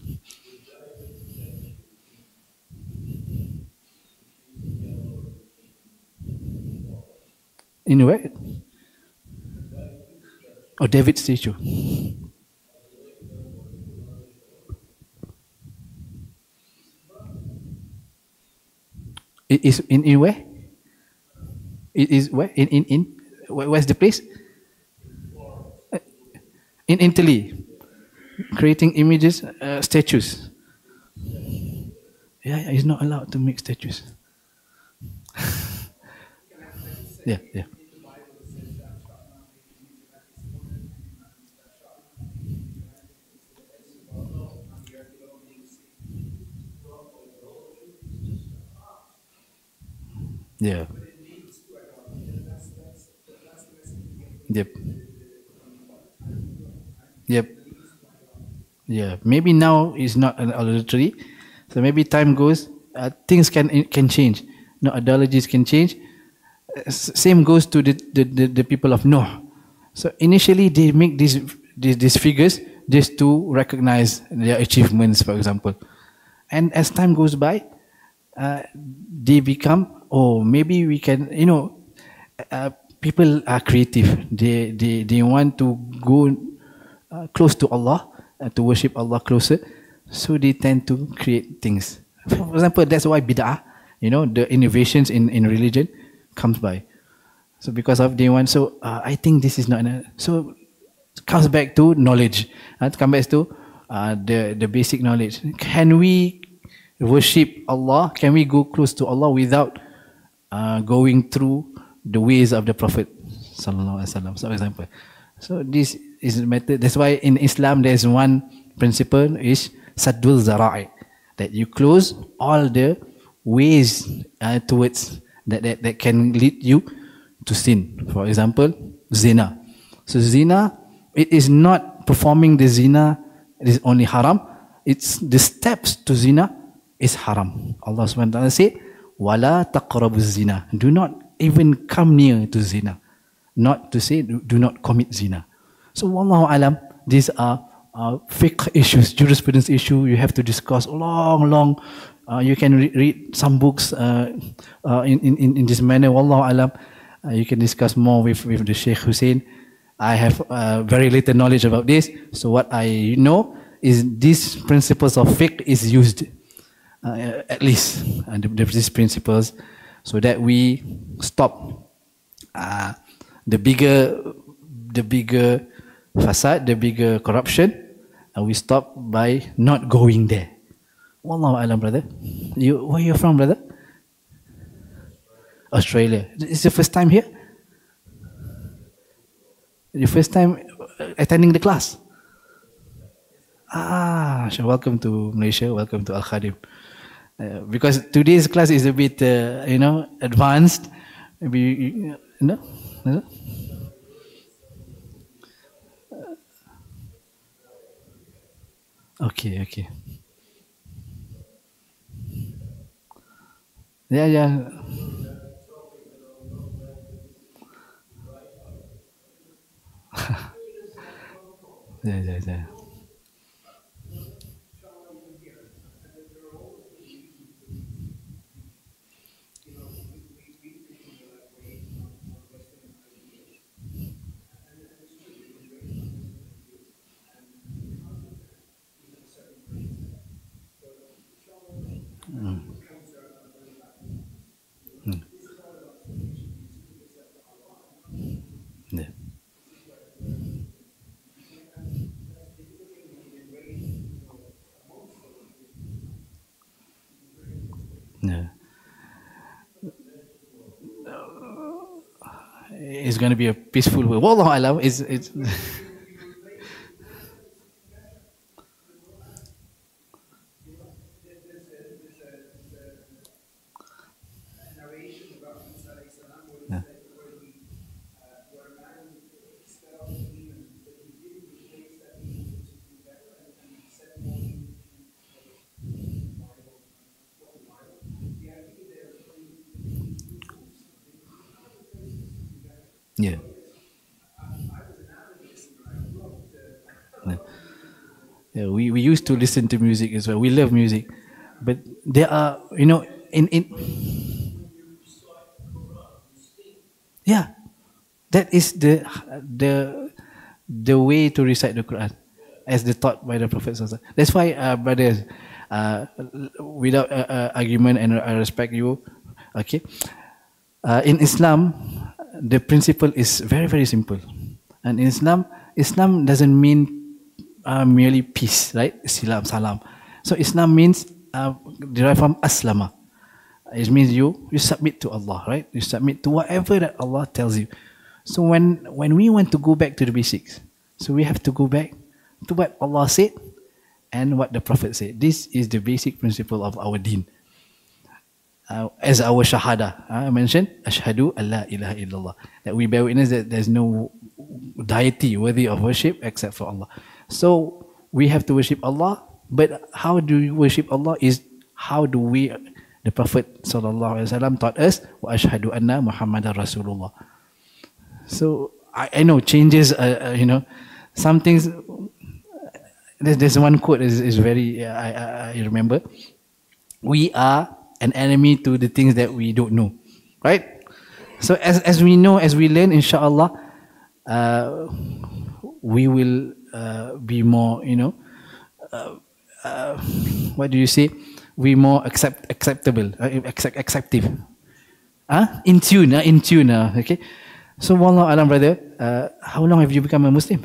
S1: In where? Oh, David statue. It is in, in where? It is where? In in in where, where's the place? Uh, In Italy, creating images, uh, statues. Yeah, yeah, he's not allowed to make statues. yeah, yeah. Yeah. Yep. Yep. Yeah. Maybe now is not an adultery, so maybe time goes, uh, things can can change. No, ideologies can change. Uh, s- same goes to the, the, the, the people of Noah. So initially they make these, these these figures just to recognize their achievements, for example. And as time goes by, uh, they become, oh, maybe we can, you know, uh, people are creative. They they they want to go uh, close to Allah, uh, to worship Allah closer. So they tend to create things. For example, that's why bid'ah, you know, the innovations in, in religion comes by. So because of they want, so uh, I think this is not, a, so it comes back to knowledge. Uh, it comes back to uh, the, the basic knowledge. Can we worship Allah? Can we go close to Allah without uh, going through the ways of the Prophet Sallallahu Alaihi Wasallam, for example? So this is a method. That's why in Islam there's one principle is Saddul Zara'i, that you close all the ways uh, towards that, that, that can lead you to sin. For example, zina. So zina, it is not performing the zina, it is only haram. It's the steps to zina is haram. Allah subhanahu wa ta'ala said, Wala taqrabu zina. Do not even come near to zina. Not to say, do, do not commit zina. So wallahu alam, these are uh, fiqh issues, jurisprudence issue. You have to discuss long, long. Uh, you can re- read some books uh, uh, in, in, in this manner. Wallahu alam. Uh, you can discuss more with, with the Sheikh Hussein. I have uh, very little knowledge about this. So what I know is these principles of fiqh is used, uh, at least, uh, these principles, so that we stop uh, the bigger, the bigger fasad, the bigger corruption, and we stop by not going there. Wallahu alam, brother. You, where you from, brother? Australia. It's your first time here? Your first time attending the class? Ah, so welcome to Malaysia, welcome to Al Khadim. Uh, because today's class is a bit, uh, you know, advanced. Maybe, you know? No? Okay, okay. Yeah, yeah. yeah, yeah, yeah. it's going to be a peaceful world. Wallahu alam. It's, it's yeah. Yeah, we, we used to listen to music as well. We love music. But there are, you know, in, in yeah, that is the the the way to recite the Quran as the taught by the Prophet. That's why, uh, brothers, uh, without uh, uh, argument, and I respect you, okay, uh, in Islam, the principle is very, very simple. And in Islam, Islam doesn't mean uh, merely peace, right? Salam, salam. So Islam means, uh, derived from aslama. It means you, you submit to Allah, right? You submit to whatever that Allah tells you. So when, when we want to go back to the basics, so we have to go back to what Allah said and what the Prophet said. This is the basic principle of our deen. Uh, as our shahada, uh, I mentioned, ashhadu an la ilaha illallah, that we bear witness that there's no deity worthy of worship except for Allah. So we have to worship Allah, but how do we worship Allah is how do we, the Prophet sallallahu alaihi wasallam taught us, wa ashhadu anna Muhammadan Rasulullah. So I, I know changes, uh, uh, you know, some things. There's, there's one quote is, is very, uh, I, I remember. We are an enemy to the things that we don't know, right? So as as we know, as we learn, inshallah, uh, we will uh, be more, you know, uh, uh, what do you say? We more accept acceptable, uh, accept acceptive, huh? In tune, uh, in tune, uh, okay. So, wallahu alam, brother, uh, how long have you become a Muslim?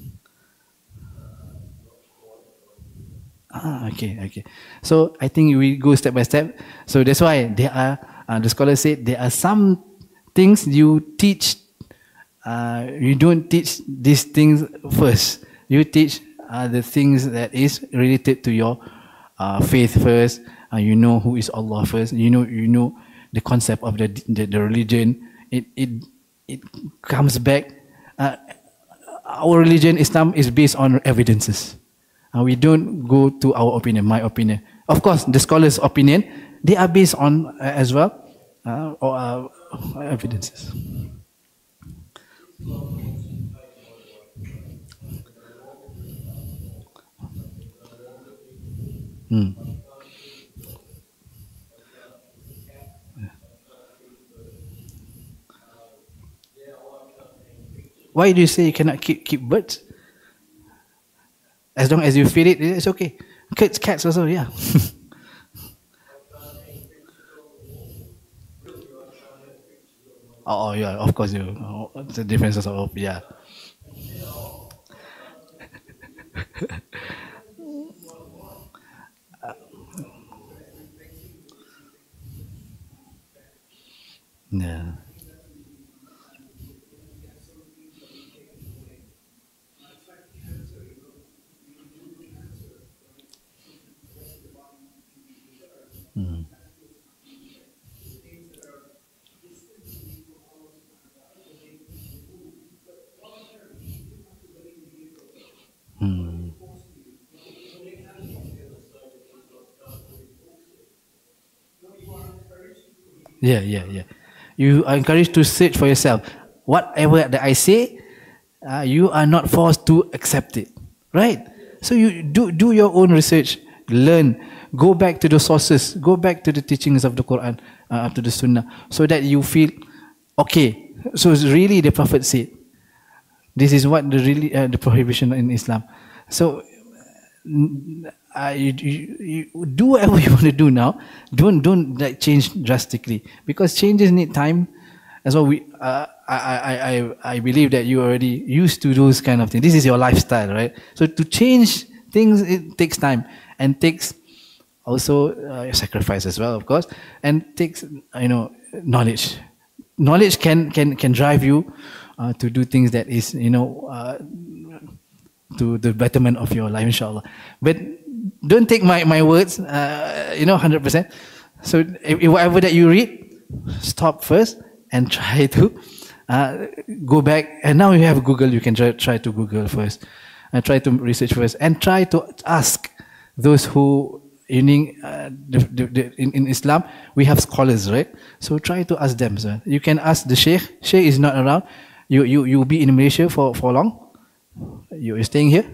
S1: Ah, okay, okay. So I think we go step by step. So that's why there are, uh, the scholars said there are some things you teach, uh, you don't teach these things first. You teach uh, the things that is related to your uh, faith first. Uh, you know who is Allah first. You know, you know the concept of the the, the religion. It it it comes back. Uh, our religion, Islam, is based on evidences. Uh, we don't go to our opinion, my opinion. Of course, the scholars' opinion, they are based on uh, as well uh, or, uh, evidences. Hmm. Why do you say you cannot keep keep birds? As long as you feed it, it's okay. Cats, cats also, yeah. oh, oh, yeah, of course, you. Oh, the differences of, yeah. yeah. Hmm. Hmm. Yeah, yeah, yeah. You are encouraged to search for yourself. Whatever that I say, uh, you are not forced to accept it, right? So you do do your own research, learn, go back to the sources, go back to the teachings of the Quran, uh, to the Sunnah, so that you feel okay. So it's really the Prophet said, this is what the really uh, the prohibition in Islam. So uh, you, you, you do whatever you want to do now. Don't don't like change drastically, because changes need time. As well, we uh, I, I I I believe that you already used to those kind of things. This is your lifestyle, right? So to change things, it takes time and takes also uh, sacrifice as well, of course, and takes you know knowledge. knowledge can can can drive you uh, to do things that is, you know, uh, to the betterment of your life, inshallah. But don't take my my words, uh, you know, one hundred percent. So if, if whatever that you read, stop first and try to uh, go back. And now you have Google, you can try, try to Google first, and try to research first, and try to ask those who in, uh, the, the, the, in, in Islam, we have scholars, right? So try to ask them. Sir. You can ask the Sheikh. Sheikh is not around. You you you will be in Malaysia for, for long? You are staying here?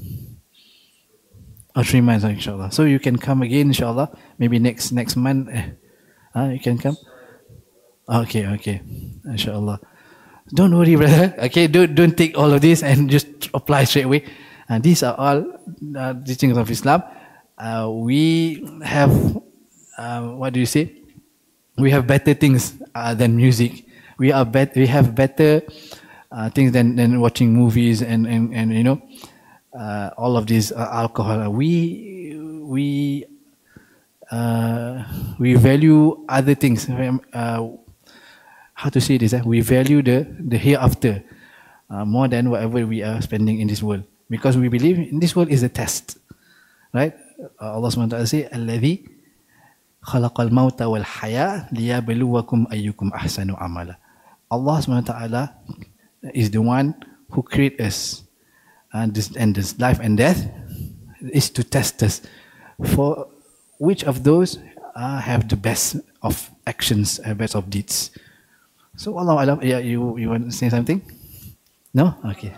S1: Oh, three months, inshallah. So you can come again, inshallah. Maybe next next month. Uh, you can come? Okay, okay. Inshallah. Don't worry, brother. Okay, don't don't take all of this and just apply straight away. And uh, these are all uh, teachings of Islam. Uh, we have, uh, what do you say? We have better things uh, than music. We are bet. We have better uh, things than, than watching movies and, and, and you know, uh, all of this uh, alcohol. We we uh, we value other things. Uh, how to say this? Eh? We value the the hereafter uh, more than whatever we are spending in this world, because we believe in this world is a test, right? Uh, Allah subhanahu wa taala say, "Alladhi khalaqal mauta wal haya liyabluwakum ayyukum ahsanu amala." Allah subhanahu wa taala is the one who created us, and this and this life and death is to test us for which of those uh, have the best of actions, uh, best of deeds. So Allah alam, yeah, you you want to say something? No? Okay.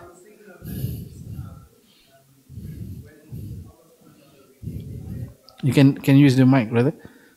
S1: You can can use the mic, brother.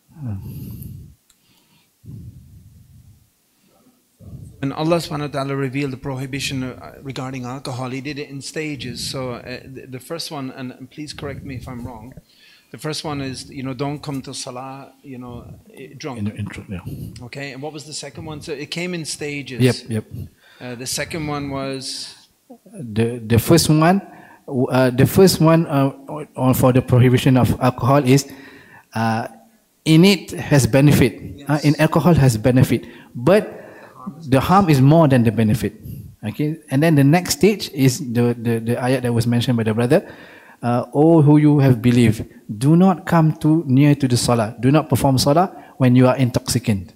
S3: When Allah subhanahu wa ta'ala revealed the prohibition uh, regarding alcohol, He did it in stages. So uh, the, the first one, and, and please correct me if I'm wrong, the first one is, you know, don't come to salah, you know, drunk.
S1: In the intro, yeah.
S3: Okay, and what was the second one? So it came in stages.
S1: Yep, yep.
S3: Uh, the second one was?
S1: The the first one, uh, the first one uh, on for the prohibition of alcohol is, uh, in it has benefit. Yes. Uh, in alcohol has benefit, but the harm is more than the benefit. Okay, and then the next stage is the the, the ayat that was mentioned by the brother. Uh, all who you have believed, do not come too near to the salah. Do not perform salah when you are intoxicant,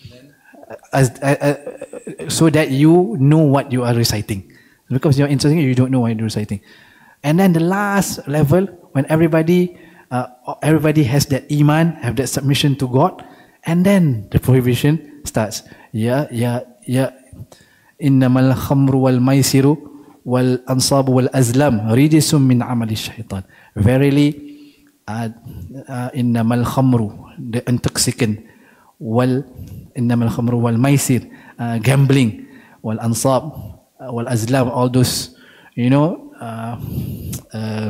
S1: as uh, uh, so that you know what you are reciting. Because you're intoxicant, you don't know what you're reciting. And then the last level, when everybody, uh, everybody has that iman, have that submission to God, and then the prohibition starts. Ya, ya, ya. Innamal khamru wal maisiru wal ansabu wal azlam rijisum min amali syaitan. Verily, uh, uh, innamal khamru, the intoxicant, wal innamal khamru wal maisir, uh, gambling, wal ansab, uh, wal azlam, all those, you know, uh, uh,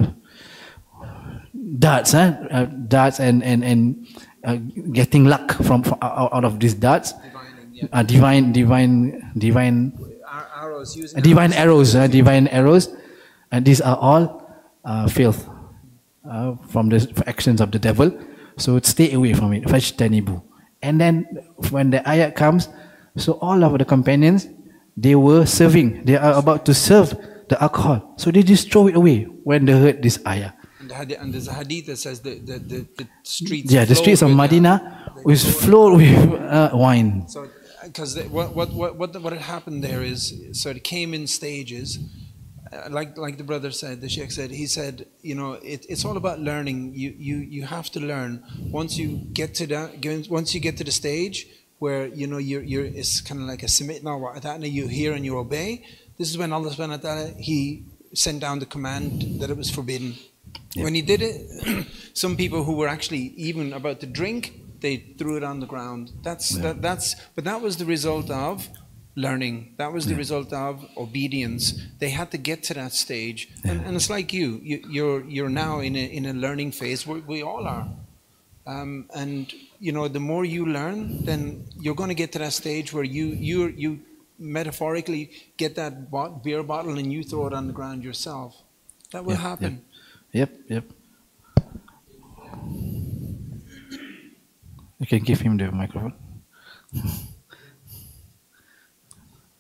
S1: darts, huh? uh, darts and and and uh, getting luck from, from out, out of these darts. Yeah. Uh, divine, divine, divine
S3: arrows, using
S1: uh, divine arrows, arrows uh, divine arrows, and these are all uh, filth uh, from the actions of the devil. So stay away from it. Fajtanibu. And then when the ayat comes, so all of the companions, they were serving. They are about to serve the alcohol, so they just throw it away when they heard this ayah.
S3: And, the hadith, and there's a hadith that says the the, the, the streets.
S1: Yeah, the streets of Medina was flowed with uh, wine.
S3: So, because what what what what what had happened there is, so it came in stages, uh, like like the brother said, the sheikh said. He said, you know, it, it's all about learning. You you you have to learn. Once you get to that, once you get to the stage where you know you're you're it's kind of like a submit now. You hear and you obey. This is when Allah subhanahu wa ta'ala, He sent down the command that it was forbidden. Yeah. When He did it, some people who were actually even about to drink, they threw it on the ground. That's yeah. that, that's. But that was the result of learning. That was the yeah. result of obedience. They had to get to that stage, yeah. and, and it's like you. you. You're you're now in a in a learning phase. We, we all are, um, and you know the more you learn, then you're going to get to that stage where you you you metaphorically get that bot, beer bottle and you throw it on the ground yourself. That will
S1: yep,
S3: happen.
S1: Yep. Yep. Yep. You can give him the microphone.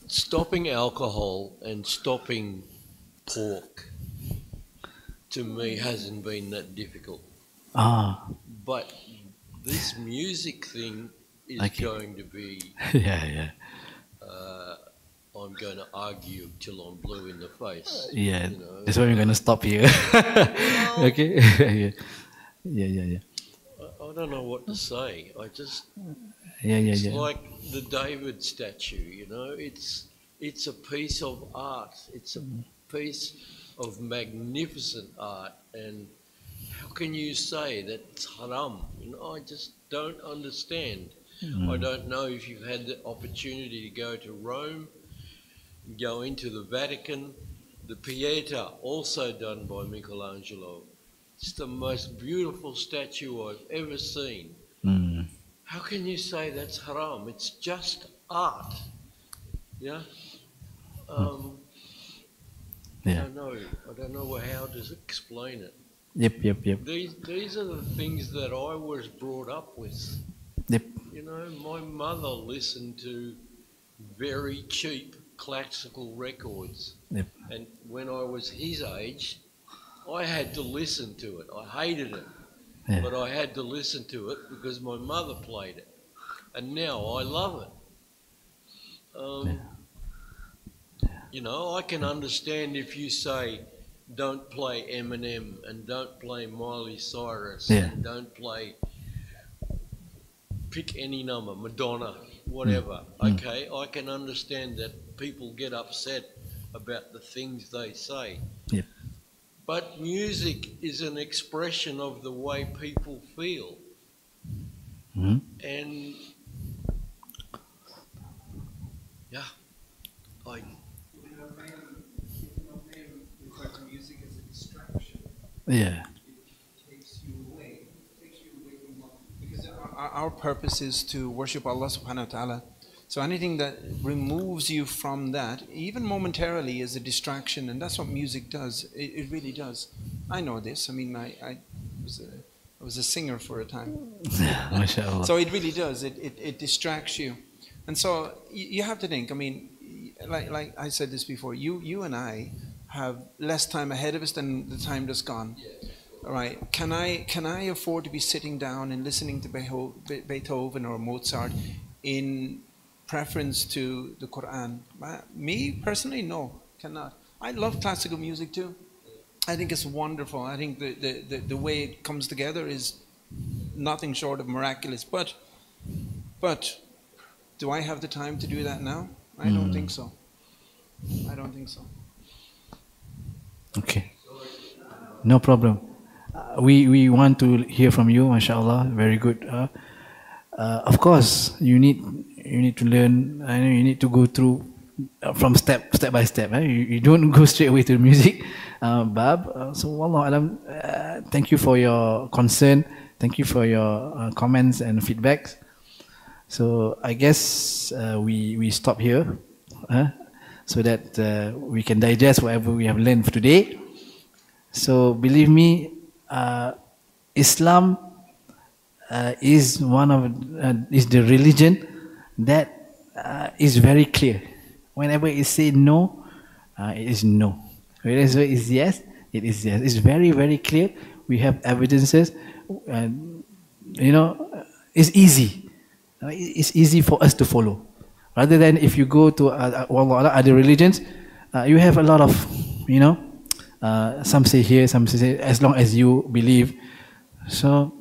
S2: stopping alcohol and stopping pork, to me, hasn't been that difficult.
S1: Ah,
S2: But this music thing is
S1: Okay.
S2: going to be,
S1: yeah, yeah,
S2: uh, I'm going to argue till I'm blue in the face.
S1: yeah.
S2: You know,
S1: That's why we're gonna stop here. Okay. Yeah, yeah, yeah, yeah,
S2: I, I don't know what to say. I just,
S1: yeah, yeah,
S2: it's
S1: yeah.
S2: like the David statue, you know, it's, it's a piece of art. It's a piece of magnificent art. And how can you say that it's haram? You know, I just don't understand. I don't know if you've had the opportunity to go to Rome, go into the Vatican, the Pieta, also done by Michelangelo. It's the most beautiful statue I've ever seen.
S1: Mm.
S2: How can you say that's haram? It's just art. Yeah? Um, I
S1: Yeah.
S2: don't know. I don't know how to explain it.
S1: Yep, yep, yep,
S2: These, these are the things that I was brought up with.
S1: yep.
S2: You know, my mother listened to very cheap classical records.
S1: Yep.
S2: And when I was his age, I had to listen to it. I hated it,
S1: Yeah.
S2: but I had to listen to it because my mother played it. And now I love it. Um, You know, I can understand if you say, don't play Eminem and don't play Miley Cyrus
S1: Yeah.
S2: and don't play, pick any number, Madonna, whatever.
S1: Mm.
S2: Okay, I can understand that people get upset about the things they say.
S1: Yep.
S2: But music is an expression of the way people feel.
S1: Mhm.
S2: And yeah, I
S3: Music as a distraction.
S1: Yeah.
S3: Takes you away. Takes you away from what? Because our, our purpose is to worship Allah subhanahu wa ta'ala. So anything that removes you from that, even momentarily, is a distraction, and that's what music does. It, it really does. I know this. I mean, I, I was a, I was a singer for a time.
S1: MashaAllah.
S3: So it really does. It, it, it distracts you. And so you, you have to think, I mean, like, like I said this before, you, you and I have less time ahead of us than the time that's gone. All right. Can I, can I afford to be sitting down and listening to Beho- Be- Beethoven or Mozart in preference to the Quran? Uh, Me, personally, no, cannot. I love classical music too. I think it's wonderful. I think the, the, the, the way it comes together is nothing short of miraculous. But, but do I have the time to do that now? I don't
S1: Mm.
S3: think so. I don't think so.
S1: Okay. No problem. Uh, we we want to hear from you, mashallah. Very good. Uh, uh, of course, you need you need to learn. I know you need to go through uh, from step step by step. Eh? You, you don't go straight away to the music, uh, Bab. Uh, so, wallahu alam. Uh, thank you for your concern. Thank you for your uh, comments and feedbacks. So I guess uh, we we stop here. Uh, so that uh, we can digest whatever we have learned for today. So believe me, uh, Islam uh, is one of uh, is the religion that uh, is very clear. Whenever it say no, uh, it is no. Whereas it is yes, it is yes. It's very very clear. We have evidences. Uh, you know, it's easy. Uh, It's easy for us to follow. Rather than if you go to uh, uh, other religions, uh, you have a lot of, you know, uh, some say here, some say as long as you believe. So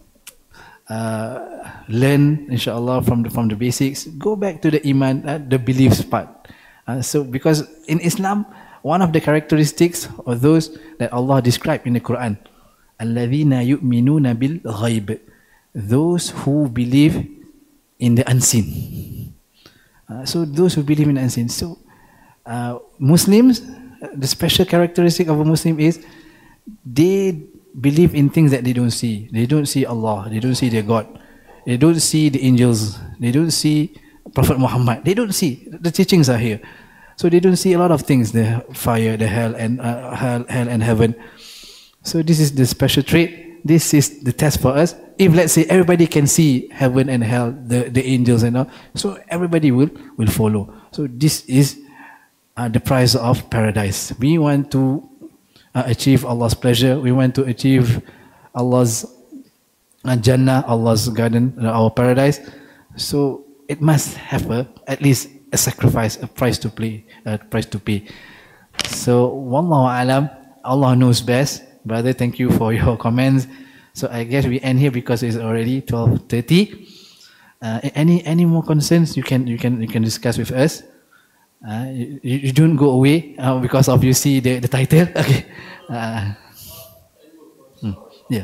S1: uh, learn, inshallah, from the, from the basics. Go back to the iman, uh, the beliefs part. Uh, so because in Islam, one of the characteristics of those that Allah described in the Quran, الَّذِينَ يُؤْمِنُونَ بِالْغَيْبِ, those who believe in the unseen. Uh, so those who believe in the unseen. So uh, Muslims, uh, the special characteristic of a Muslim is they believe in things that they don't see. They don't see Allah. They don't see their God. They don't see the angels. They don't see Prophet Muhammad. They don't see. The teachings are here. So they don't see a lot of things, the fire, the hell, and uh, hell, hell and heaven. So this is the special trait this is the test for us. If let's say everybody can see heaven and hell, the, the angels and all, so everybody will, will follow. So this is uh, the price of paradise. We want to uh, achieve Allah's pleasure. We want to achieve Allah's uh, Jannah, Allah's garden, uh, our paradise. So it must have a, at least a sacrifice, a price to pay. A price to pay. So wallahu alam, Allah knows best. Brother, thank you for your comments. So I guess we end here because it's already twelve thirty. Uh, any any more concerns you can you can you can discuss with us. Uh, you, you don't go away uh, because of you see the, the title. Okay. Uh, hmm, yeah.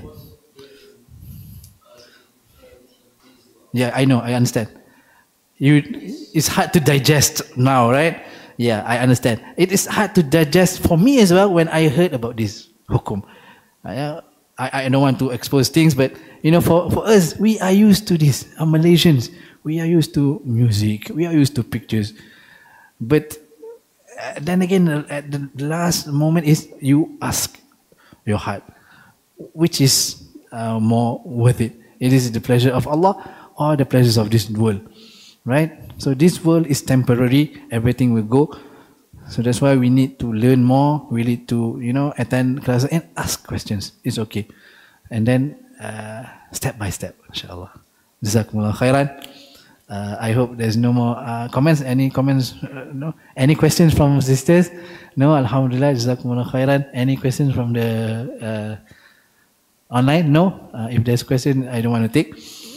S1: Yeah, I know, I understand. You, it's hard to digest now, right? Yeah, I understand. It is hard to digest for me as well when I heard about this hukum. I, I, I don't want to expose things, but you know, for, for us, we are used to this. Our Malaysians, we are used to music, we are used to pictures. But uh, then again, uh, at the last moment is you ask your heart, which is uh, more worth it? It is the pleasure of Allah or the pleasures of this world, right? So this world is temporary, everything will go. So that's why we need to learn more, we need to, you know, attend classes and ask questions. It's okay. And then uh, step by step, inshallah. Jazakumullah khairan. Uh, I hope there's no more uh, comments. Any comments? Uh, no. Any questions from sisters? No. Alhamdulillah. Jazakumullah khairan. Any questions from the uh, online? No. Uh, if there's question, I don't want to take.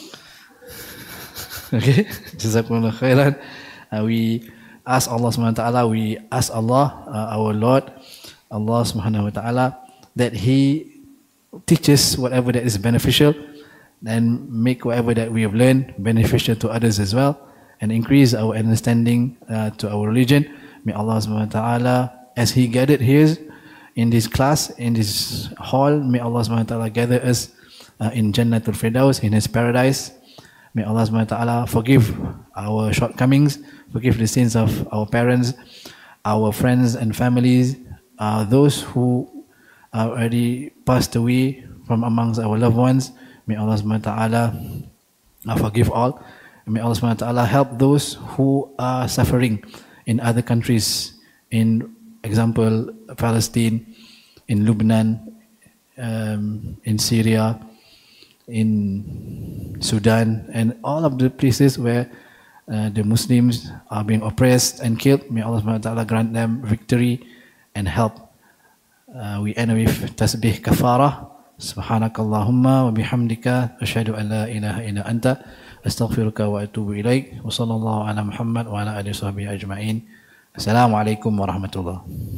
S1: Okay. Jazakumullah khairan. Uh, we ask Allah subhanahu wa ta'ala. We ask Allah, uh, our Lord, Allah subhanahu wa ta'ala, that He teaches whatever that is beneficial, and make whatever that we have learned beneficial to others as well, and increase our understanding uh, to our religion. May Allah subhanahu wa ta'ala, as He gathered here in this class, in this hall, may Allah subhanahu wa ta'ala gather us uh, in Jannatul Firdaus, in His paradise. May Allah subhanahu wa ta'ala forgive our shortcomings, forgive the sins of our parents, our friends and families, uh, those who are already passed away from amongst our loved ones. May Allah subhanahu wa ta'ala forgive all. May Allah subhanahu wa ta'ala help those who are suffering in other countries, in example Palestine, in Lebanon, um, in Syria, in Sudan, and all of the places where uh, the Muslims are being oppressed and killed. May Allah subhanahu wa ta'ala grant them victory and help. Uh, we end with tasbih kafara. Subhanakallahumma wa bihamdika asyhadu an la ilaha illa anta astaghfiruka wa atubu ilaik wa sallallahu ala Muhammad wa ala alihi wa sahbihi ajma'in. Assalamualaikum warahmatullahi.